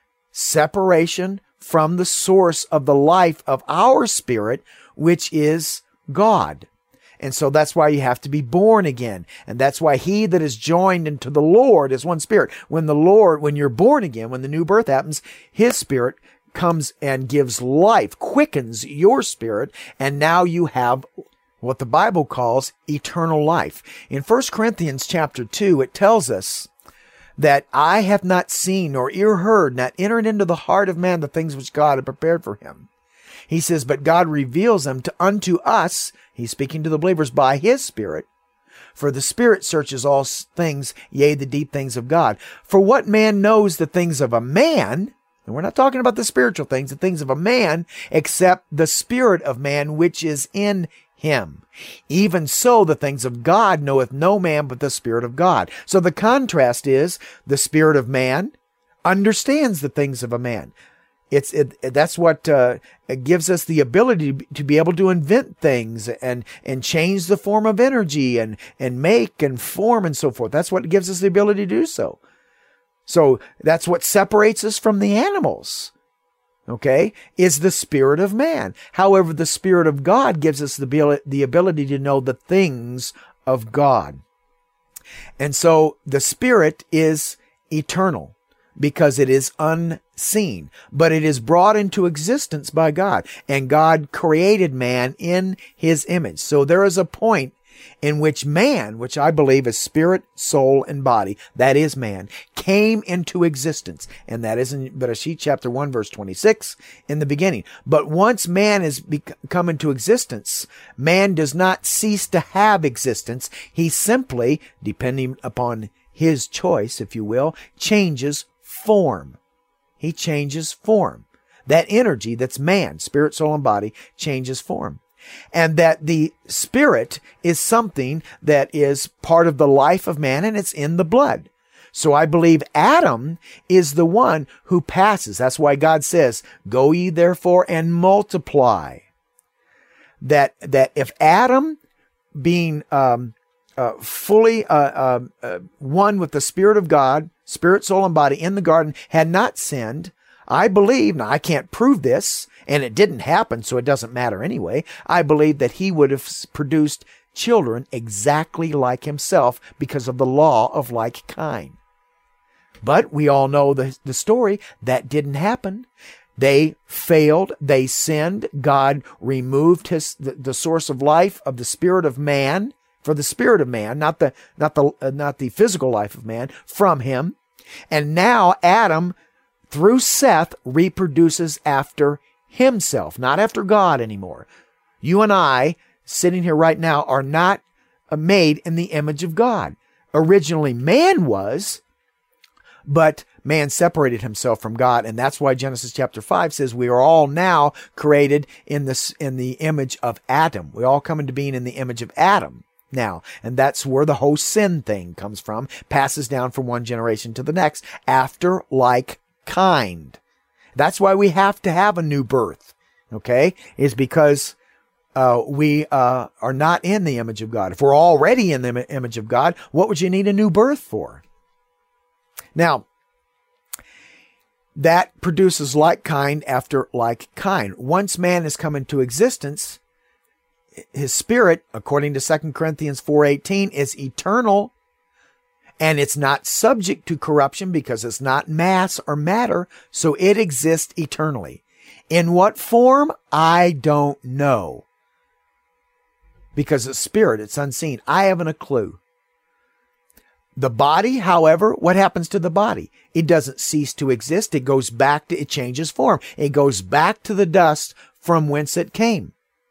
Separation from the source of the life of our spirit, which is God. And so that's why you have to be born again. And that's why he that is joined into the Lord is one spirit. When the Lord, when you're born again, when the new birth happens, his spirit comes and gives life, quickens your spirit, and now you have what the Bible calls eternal life. In First Corinthians chapter two, it tells us that eye hath not seen, nor ear heard, not entered into the heart of man the things which God had prepared for him. He says, but God reveals them to unto us, he's speaking to the believers, by his Spirit. For the Spirit searches all things, yea, the deep things of God. For what man knows the things of a man, and we're not talking about the spiritual things, the things of a man, except the spirit of man which is in him. Even so, the things of God knoweth no man but the Spirit of God. So the contrast is the spirit of man understands the things of a man. It's it, that's what uh, gives us the ability to be able to invent things and and change the form of energy and and make and form and so forth. That's what gives us the ability to do so. So that's what separates us from the animals, okay, is the spirit of man. However, the Spirit of God gives us the ability, the ability to know the things of God. And so the Spirit is eternal because it is unseen, but it is brought into existence by God. And God created man in his image. So there is a point in which man, which I believe is spirit, soul, and body, that is man, came into existence. And that is in Bereshit chapter one, verse twenty-six, in the beginning. But once man has come into existence, man does not cease to have existence. He simply, depending upon his choice, if you will, changes form. He changes form. That energy that's man, spirit, soul, and body, changes form. And that the spirit is something that is part of the life of man, and it's in the blood. So I believe Adam is the one who passes. That's why God says, go ye therefore and multiply. That, that if Adam, being um, uh, fully uh, uh, uh, one with the Spirit of God, spirit, soul, and body in the garden, had not sinned, I believe, now I can't prove this, and it didn't happen, so it doesn't matter anyway. I believe that he would have produced children exactly like himself because of the law of like kind. But we all know the, the story. That didn't happen. They failed. They sinned. God removed his the, the source of life of the spirit of man, for the spirit of man, not the not the uh, not the physical life of man, from him. And now Adam, through Seth, reproduces after himself, not after God anymore. You and I, sitting here right now, are not made in the image of God. Originally, man was, but man separated himself from God, and that's why Genesis chapter five says we are all now created in this in the image of Adam. We all come into being in the image of Adam now, and that's where the whole sin thing comes from, passes down from one generation to the next, after like kind. That's why we have to have a new birth, okay, is because uh, we uh, are not in the image of God. If we're already in the image of God, what would you need a new birth for? Now, that produces like kind after like kind. Once man has come into existence, his spirit, according to Second Corinthians four eighteen, is eternal. And it's not subject to corruption because it's not mass or matter, so it exists eternally. In what form? I don't know. Because it's spirit, it's unseen. I haven't a clue. The body, however, what happens to the body? It doesn't cease to exist. It goes back to, it changes form. It goes back to the dust from whence it came.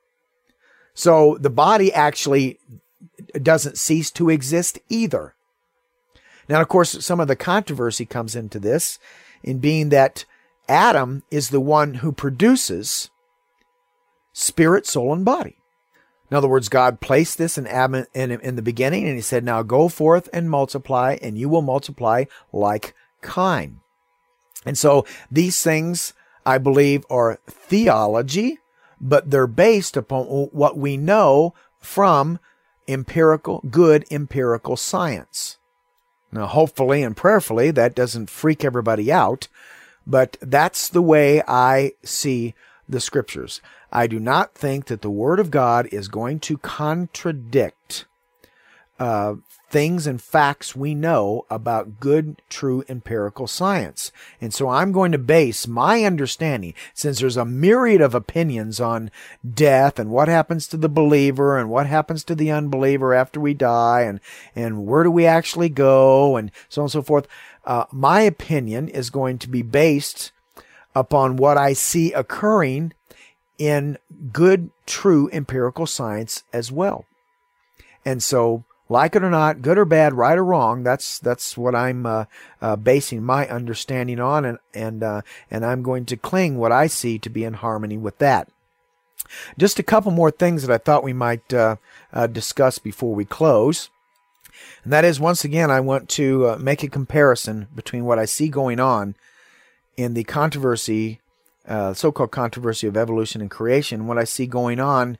So the body actually doesn't cease to exist either. Now, of course, some of the controversy comes into this in being that Adam is the one who produces spirit, soul, and body. In other words, God placed this in Adam in, in the beginning, and he said, now go forth and multiply, and you will multiply like kind. And so these things, I believe, are theology, but they're based upon what we know from empirical, good empirical science. Now, hopefully and prayerfully, that doesn't freak everybody out, but that's the way I see the scriptures. I do not think that the Word of God is going to contradict uh, things and facts we know about good, true empirical science. And so I'm going to base my understanding, since there's a myriad of opinions on death and what happens to the believer and what happens to the unbeliever after we die and, and where do we actually go and so on and so forth. Uh, my opinion is going to be based upon what I see occurring in good, true empirical science as well. And so, like it or not, good or bad, right or wrong, that's that's what I'm uh, uh, basing my understanding on, and and uh, and I'm going to cling what I see to be in harmony with that. Just a couple more things that I thought we might uh, uh, discuss before we close, and that is, once again, I want to uh, make a comparison between what I see going on in the controversy, uh, so-called controversy of evolution and creation, what I see going on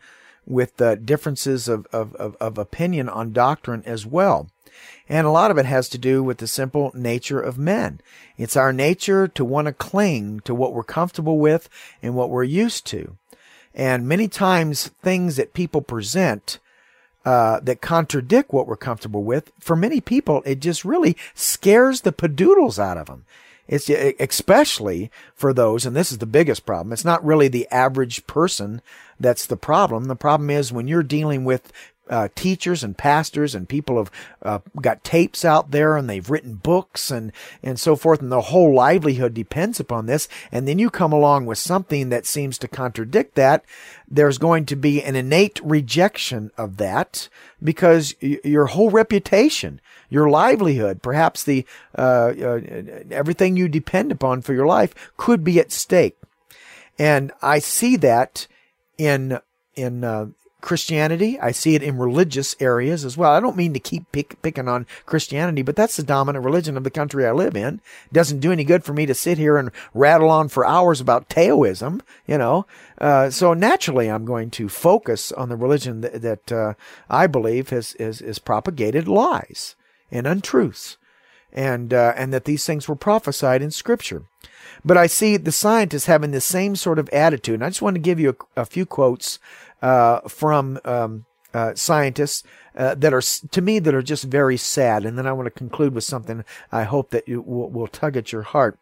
with uh, differences of, of, of, of opinion on doctrine as well. And a lot of it has to do with the simple nature of men. It's our nature to want to cling to what we're comfortable with and what we're used to. And many times things that people present uh, that contradict what we're comfortable with, for many people, it just really scares the padoodles out of them. It's especially for those, and this is the biggest problem. It's not really the average person that's the problem. The problem is when you're dealing with Uh, teachers and pastors and people have uh, got tapes out there and they've written books and, and so forth, and their whole livelihood depends upon this. And then you come along with something that seems to contradict that. There's going to be an innate rejection of that because y- your whole reputation, your livelihood, perhaps the uh, uh, everything you depend upon for your life could be at stake. And I see that in in uh, Christianity. I see it in religious areas as well. I don't mean to keep pick, picking on Christianity, but that's the dominant religion of the country I live in. It doesn't do any good for me to sit here and rattle on for hours about Taoism, you know. Uh, so naturally, I'm going to focus on the religion that, that uh, I believe has, has, has propagated lies and untruths, and uh, and that these things were prophesied in Scripture. But I see the scientists having the same sort of attitude, and I just want to give you a, a few quotes Uh, from um, uh, scientists uh, that are, to me, that are just very sad. And then I want to conclude with something I hope that you will, will tug at your heart.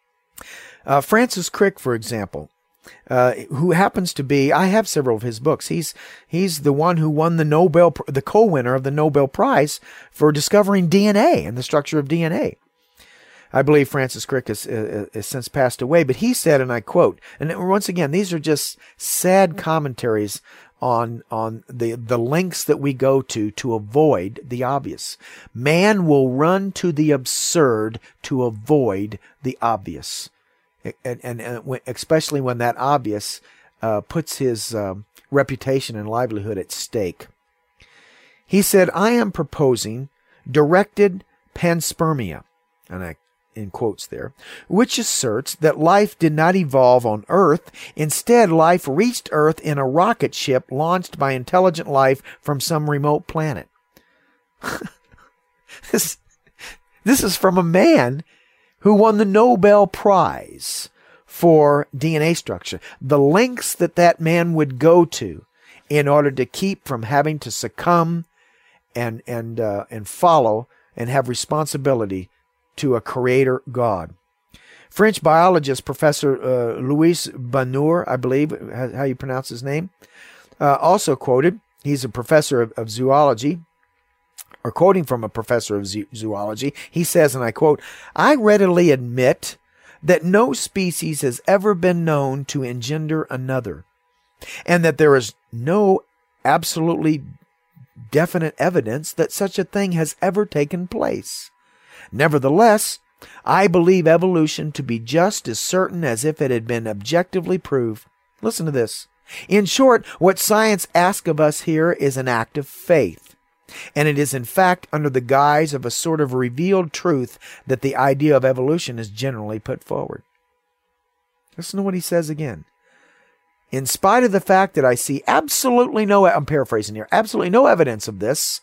Uh, Francis Crick, for example, uh, who happens to be, I have several of his books. He's he's the one who won the Nobel, the co-winner of the Nobel Prize for discovering D N A and the structure of D N A. I believe Francis Crick has, uh, has since passed away, but he said, and I quote, and once again, these are just sad commentaries on on the, the lengths that we go to to avoid the obvious. Man will run to the absurd to avoid the obvious, and, and, and especially when that obvious uh, puts his uh, reputation and livelihood at stake. He said, I am proposing directed panspermia, and I in quotes there, which asserts that life did not evolve on Earth. Instead, life reached Earth in a rocket ship launched by intelligent life from some remote planet. this, this is from a man who won the Nobel Prize for D N A structure. The lengths that that man would go to in order to keep from having to succumb and, and, uh, and follow and have responsibility to a creator God. French biologist Professor uh, Louis Bonheur, I believe, how you pronounce his name, uh, also quoted, he's a professor of, of zoology, or quoting from a professor of zo- zoology, he says, and I quote, I readily admit that no species has ever been known to engender another, and that there is no absolutely definite evidence that such a thing has ever taken place. Nevertheless, I believe evolution to be just as certain as if it had been objectively proved. Listen to this. In short, what science asks of us here is an act of faith. And it is in fact under the guise of a sort of revealed truth that the idea of evolution is generally put forward. Listen to what he says again. In spite of the fact that I see absolutely no, I'm paraphrasing here, absolutely no evidence of this,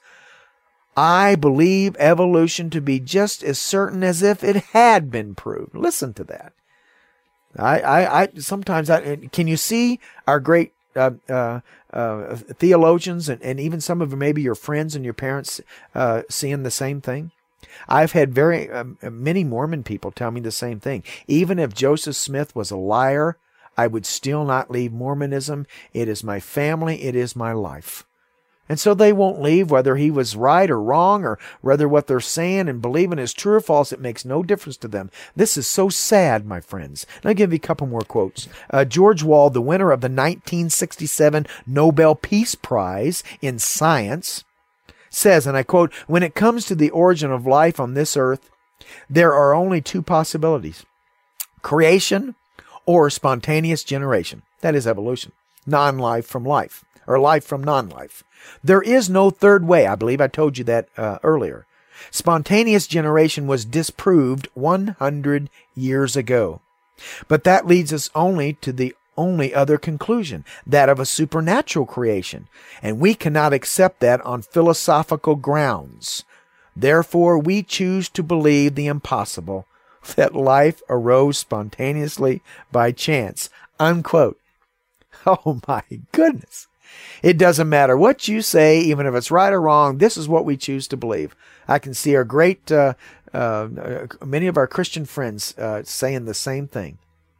I believe evolution to be just as certain as if it had been proved. Listen to that. I, I, I sometimes, I, can you see our great uh, uh, uh, theologians and, and even some of maybe your friends and your parents uh, seeing the same thing? I've had very um, many Mormon people tell me the same thing. Even if Joseph Smith was a liar, I would still not leave Mormonism. It is my family. It is my life. And so they won't leave, whether he was right or wrong, or whether what they're saying and believing is true or false. It makes no difference to them. This is so sad, my friends. And I'll give you a couple more quotes. Uh, George Wald, the winner of the nineteen sixty-seven Nobel Peace Prize in Science, says, and I quote, when it comes to the origin of life on this earth, there are only two possibilities: creation or spontaneous generation. That is evolution. Non-life from life, or life from non-life. There is no third way. I believe I told you that uh, earlier. Spontaneous generation was disproved one hundred years ago. But that leads us only to the only other conclusion, that of a supernatural creation, and we cannot accept that on philosophical grounds. Therefore, we choose to believe the impossible, that life arose spontaneously by chance." Unquote. Oh my goodness. It doesn't matter what you say, even if it's right or wrong. This is what we choose to believe. I can see our great, uh, uh, many of our Christian friends uh, saying the same thing.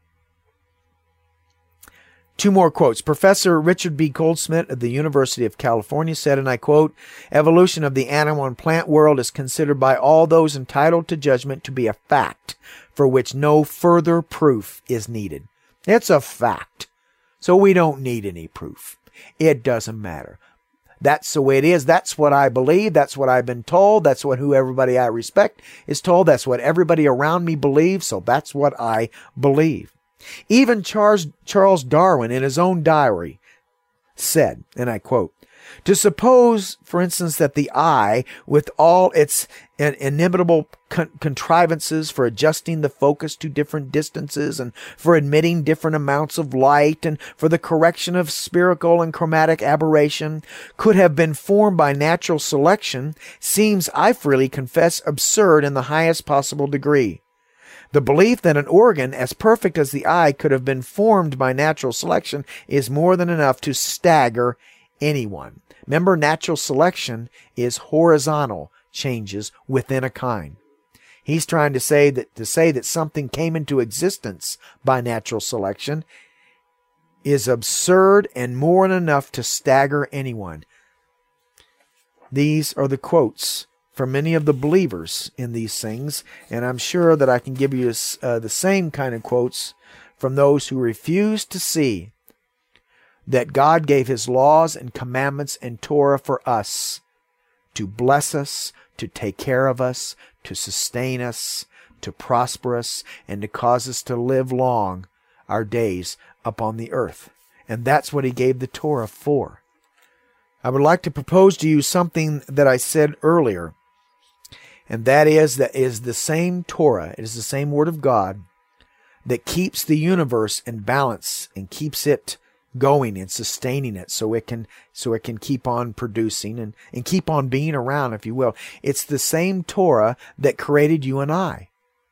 Two more quotes. Professor Richard B. Goldsmith of the University of California said, and I quote, "Evolution of the animal and plant world is considered by all those entitled to judgment to be a fact for which no further proof is needed." It's a fact. So we don't need any proof. It doesn't matter. That's the way it is. That's what I believe. That's what I've been told. That's what who everybody I respect is told. That's what everybody around me believes. So that's what I believe. Even Charles, Charles Darwin in his own diary said, and I quote, "To suppose, for instance, that the eye, with all its inimitable con- contrivances for adjusting the focus to different distances and for admitting different amounts of light and for the correction of spherical and chromatic aberration, could have been formed by natural selection, seems, I freely confess, absurd in the highest possible degree. The belief that an organ as perfect as the eye could have been formed by natural selection is more than enough to stagger anyone." Remember, natural selection is horizontal changes within a kind. He's trying to say that to say that something came into existence by natural selection is absurd and more than enough to stagger anyone. These are the quotes from many of the believers in these things, and I'm sure that I can give you uh, the same kind of quotes from those who refuse to see that God gave His laws and commandments and Torah for us to bless us, to take care of us, to sustain us, to prosper us, and to cause us to live long our days upon the earth. And that's what He gave the Torah for. I would like to propose to you something that I said earlier, and that is that it is the same Torah, it is the same Word of God that keeps the universe in balance and keeps it going and sustaining it so it can so it can keep on producing and, and keep on being around, if you will. It's the same Torah that created you and I.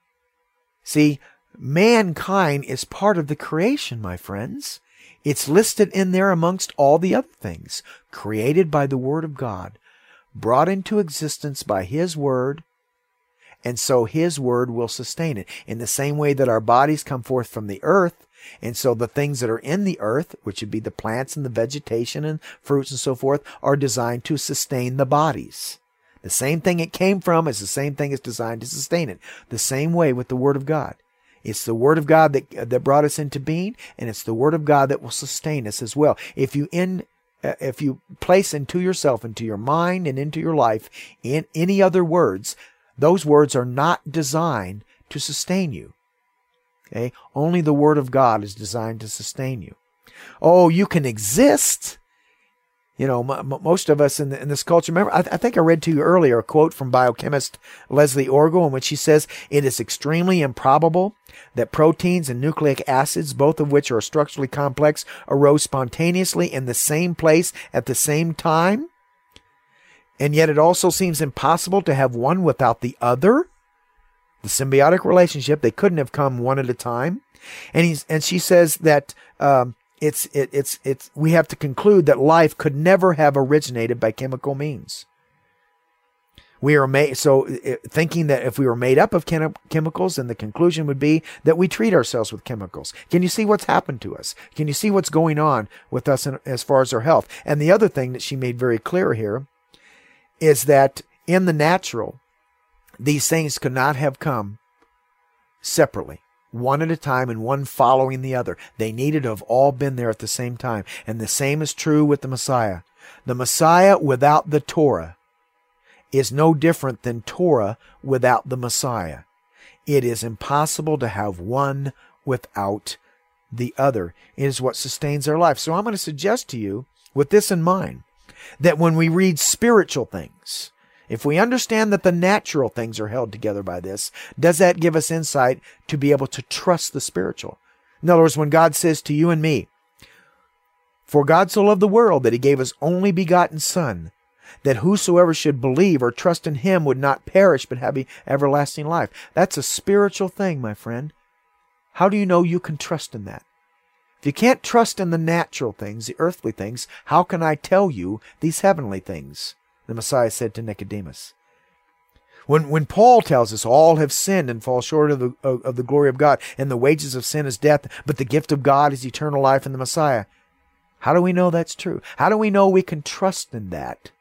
See, mankind is part of the creation, my friends. It's listed in there amongst all the other things, created by the Word of God, brought into existence by His Word, and so His Word will sustain it. In the same way that our bodies come forth from the earth, and so the things that are in the earth, which would be the plants and the vegetation and fruits and so forth, are designed to sustain the bodies. The same thing it came from is the same thing it's designed to sustain it. The same way with the Word of God. It's the Word of God that that brought us into being, and it's the Word of God that will sustain us as well. If you in uh, if you place into yourself, into your mind, and into your life in any other words, those words are not designed to sustain you. Okay? Only the Word of God is designed to sustain you. Oh, you can exist. You know, m- m- most of us in, the, in this culture, remember, I, th- I think I read to you earlier a quote from biochemist Leslie Orgel in which she says, "It is extremely improbable that proteins and nucleic acids, both of which are structurally complex, arose spontaneously in the same place at the same time. And yet it also seems impossible to have one without the other." The symbiotic relationship, they couldn't have come one at a time. And he's and she says that um, it's it, it's it's we have to conclude that life could never have originated by chemical means. We are made so thinking that if we were made up of chem- chemicals, then the conclusion would be that we treat ourselves with chemicals. Can you see what's happened to us? Can you see what's going on with us in, as far as our health? And the other thing that she made very clear here is that in the natural, these things could not have come separately, one at a time and one following the other. They needed to have all been there at the same time. And the same is true with the Messiah. The Messiah without the Torah is no different than Torah without the Messiah. It is impossible to have one without the other. It is what sustains our life. So I'm going to suggest to you, with this in mind, that when we read spiritual things, if we understand that the natural things are held together by this, does that give us insight to be able to trust the spiritual? In other words, when God says to you and me, "For God so loved the world that he gave his only begotten Son, that whosoever should believe or trust in him would not perish but have everlasting life." That's a spiritual thing, my friend. How do you know you can trust in that? If you can't trust in the natural things, the earthly things, how can I tell you these heavenly things? The Messiah said to Nicodemus. When, when Paul tells us all have sinned and fall short of the, of, of the glory of God, and the wages of sin is death, but the gift of God is eternal life in the Messiah, how do we know that's true? How do we know we can trust in that?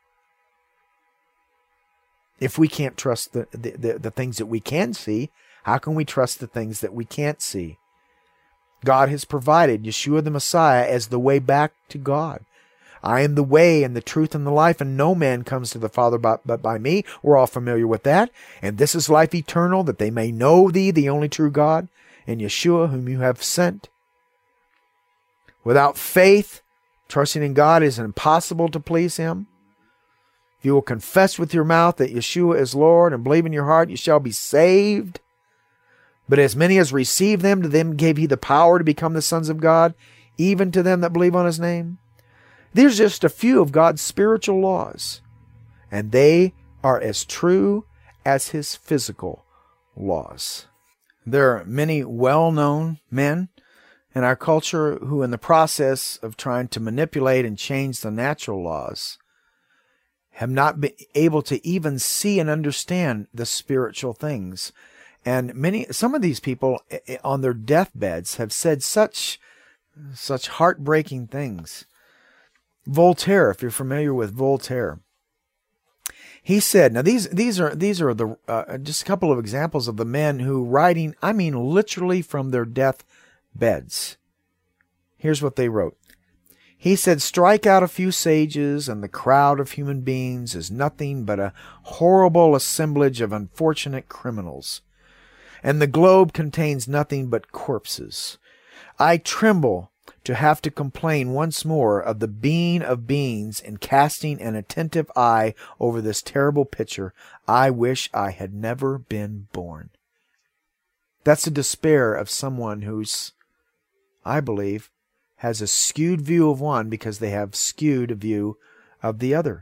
If we can't trust the, the, the, the things that we can see, how can we trust the things that we can't see? God has provided Yeshua the Messiah as the way back to God. I am the way and the truth and the life, and no man comes to the Father but, but by me. We're all familiar with that. And this is life eternal, that they may know thee, the only true God, and Yeshua whom you have sent. Without faith, trusting in God is impossible to please him. If you will confess with your mouth that Yeshua is Lord and believe in your heart, you shall be saved. But as many as receive them, to them gave he the power to become the sons of God, even to them that believe on his name. These are just a few of God's spiritual laws, and they are as true as his physical laws. There are many well-known men in our culture who, in the process of trying to manipulate and change the natural laws, have not been able to even see and understand the spiritual things. And many, some of these people on their deathbeds have said such, such heartbreaking things. Voltaire, if you're familiar with Voltaire, he said, now these, these are, these are the, uh, just a couple of examples of the men who writing, I mean, literally from their deathbeds. Here's what they wrote. He said, "Strike out a few sages, and the crowd of human beings is nothing but a horrible assemblage of unfortunate criminals. And the globe contains nothing but corpses. I tremble to have to complain once more of the being of beings in casting an attentive eye over this terrible picture. I wish I had never been born." That's the despair of someone who's, I believe, has a skewed view of one because they have skewed a view of the other.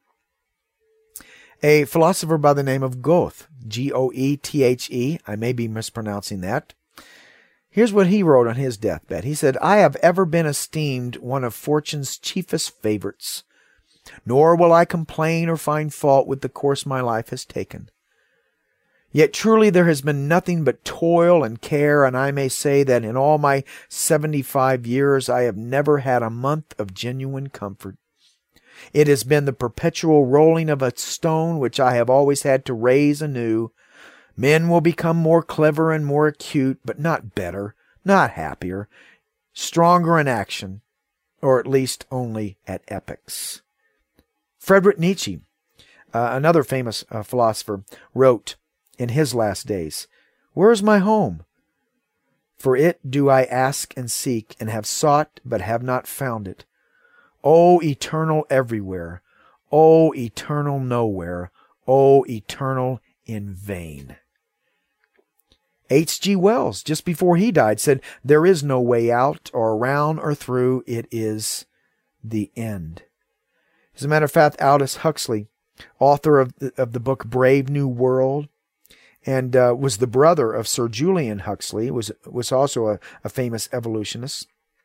A philosopher by the name of Goethe, G O E T H E, I may be mispronouncing that. Here's what he wrote on his deathbed. He said, "I have ever been esteemed one of fortune's chiefest favorites, nor will I complain or find fault with the course my life has taken. Yet truly there has been nothing but toil and care, and I may say that in all my seventy-five years I have never had a month of genuine comfort. It has been the perpetual rolling of a stone which I have always had to raise anew. Men will become more clever and more acute, but not better, not happier, stronger in action, or at least only at epochs." Friedrich Nietzsche, uh, another famous uh, philosopher, wrote in his last days, "Where is my home? For it do I ask and seek, and have sought, but have not found it. O eternal everywhere, O eternal nowhere, O eternal in vain." H G Wells, just before he died, said, "There is no way out, or around, or through. It is the end." As a matter of fact, Aldous Huxley, author of the, of the book Brave New World, and uh, was the brother of Sir Julian Huxley, was was also a, a famous evolutionist,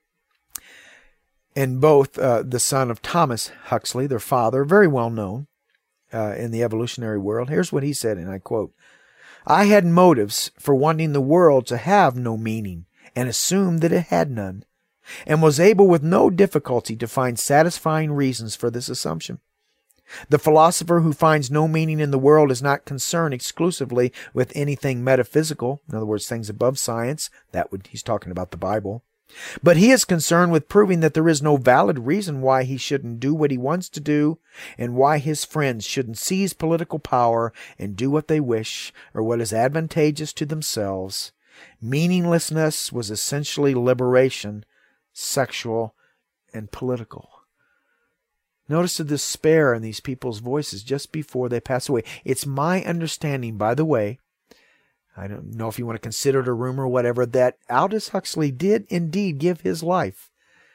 and both uh, the son of Thomas Huxley, their father, very well known uh, in the evolutionary world. Here's what he said, and I quote, "I had motives for wanting the world to have no meaning, and assumed that it had none, and was able with no difficulty to find satisfying reasons for this assumption. The philosopher who finds no meaning in the world is not concerned exclusively with anything metaphysical, in other words, things above science. That would, he's talking about the Bible. But he is concerned with proving that there is no valid reason why he shouldn't do what he wants to do, and why his friends shouldn't seize political power and do what they wish, or what is advantageous to themselves. Meaninglessness was essentially liberation, sexual and political." Notice the despair in these people's voices just before they pass away. It's my understanding, by the way, I don't know if you want to consider it a rumor or whatever, that Aldous Huxley did indeed give his life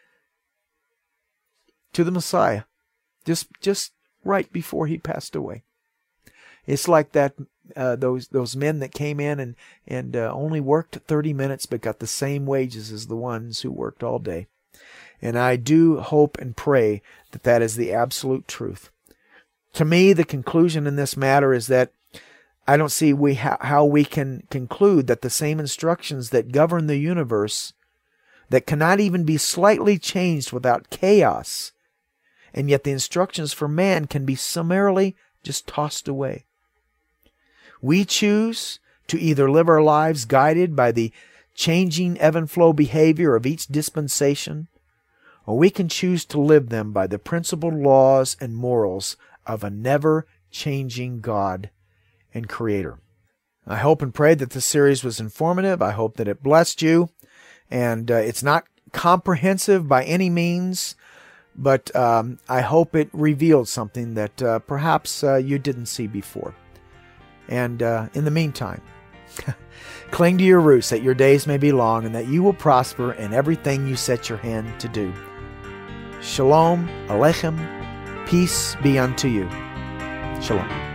to the Messiah just just right before he passed away. It's like that uh, those those men that came in and and uh, only worked thirty minutes but got the same wages as the ones who worked all day. And I do hope and pray that that is the absolute truth. To me, the conclusion in this matter is that I don't see we ha- how we can conclude that the same instructions that govern the universe, that cannot even be slightly changed without chaos, and yet the instructions for man can be summarily just tossed away. We choose to either live our lives guided by the changing ebb and flow behavior of each dispensation, or we can choose to live them by the principled laws and morals of a never-changing God and Creator. I hope and pray that this series was informative. I hope that it blessed you. And uh, it's not comprehensive by any means, but um, I hope it revealed something that uh, perhaps uh, you didn't see before. And uh, in the meantime, cling to your roots that your days may be long and that you will prosper in everything you set your hand to do. Shalom Aleichem. Peace be unto you. Shalom.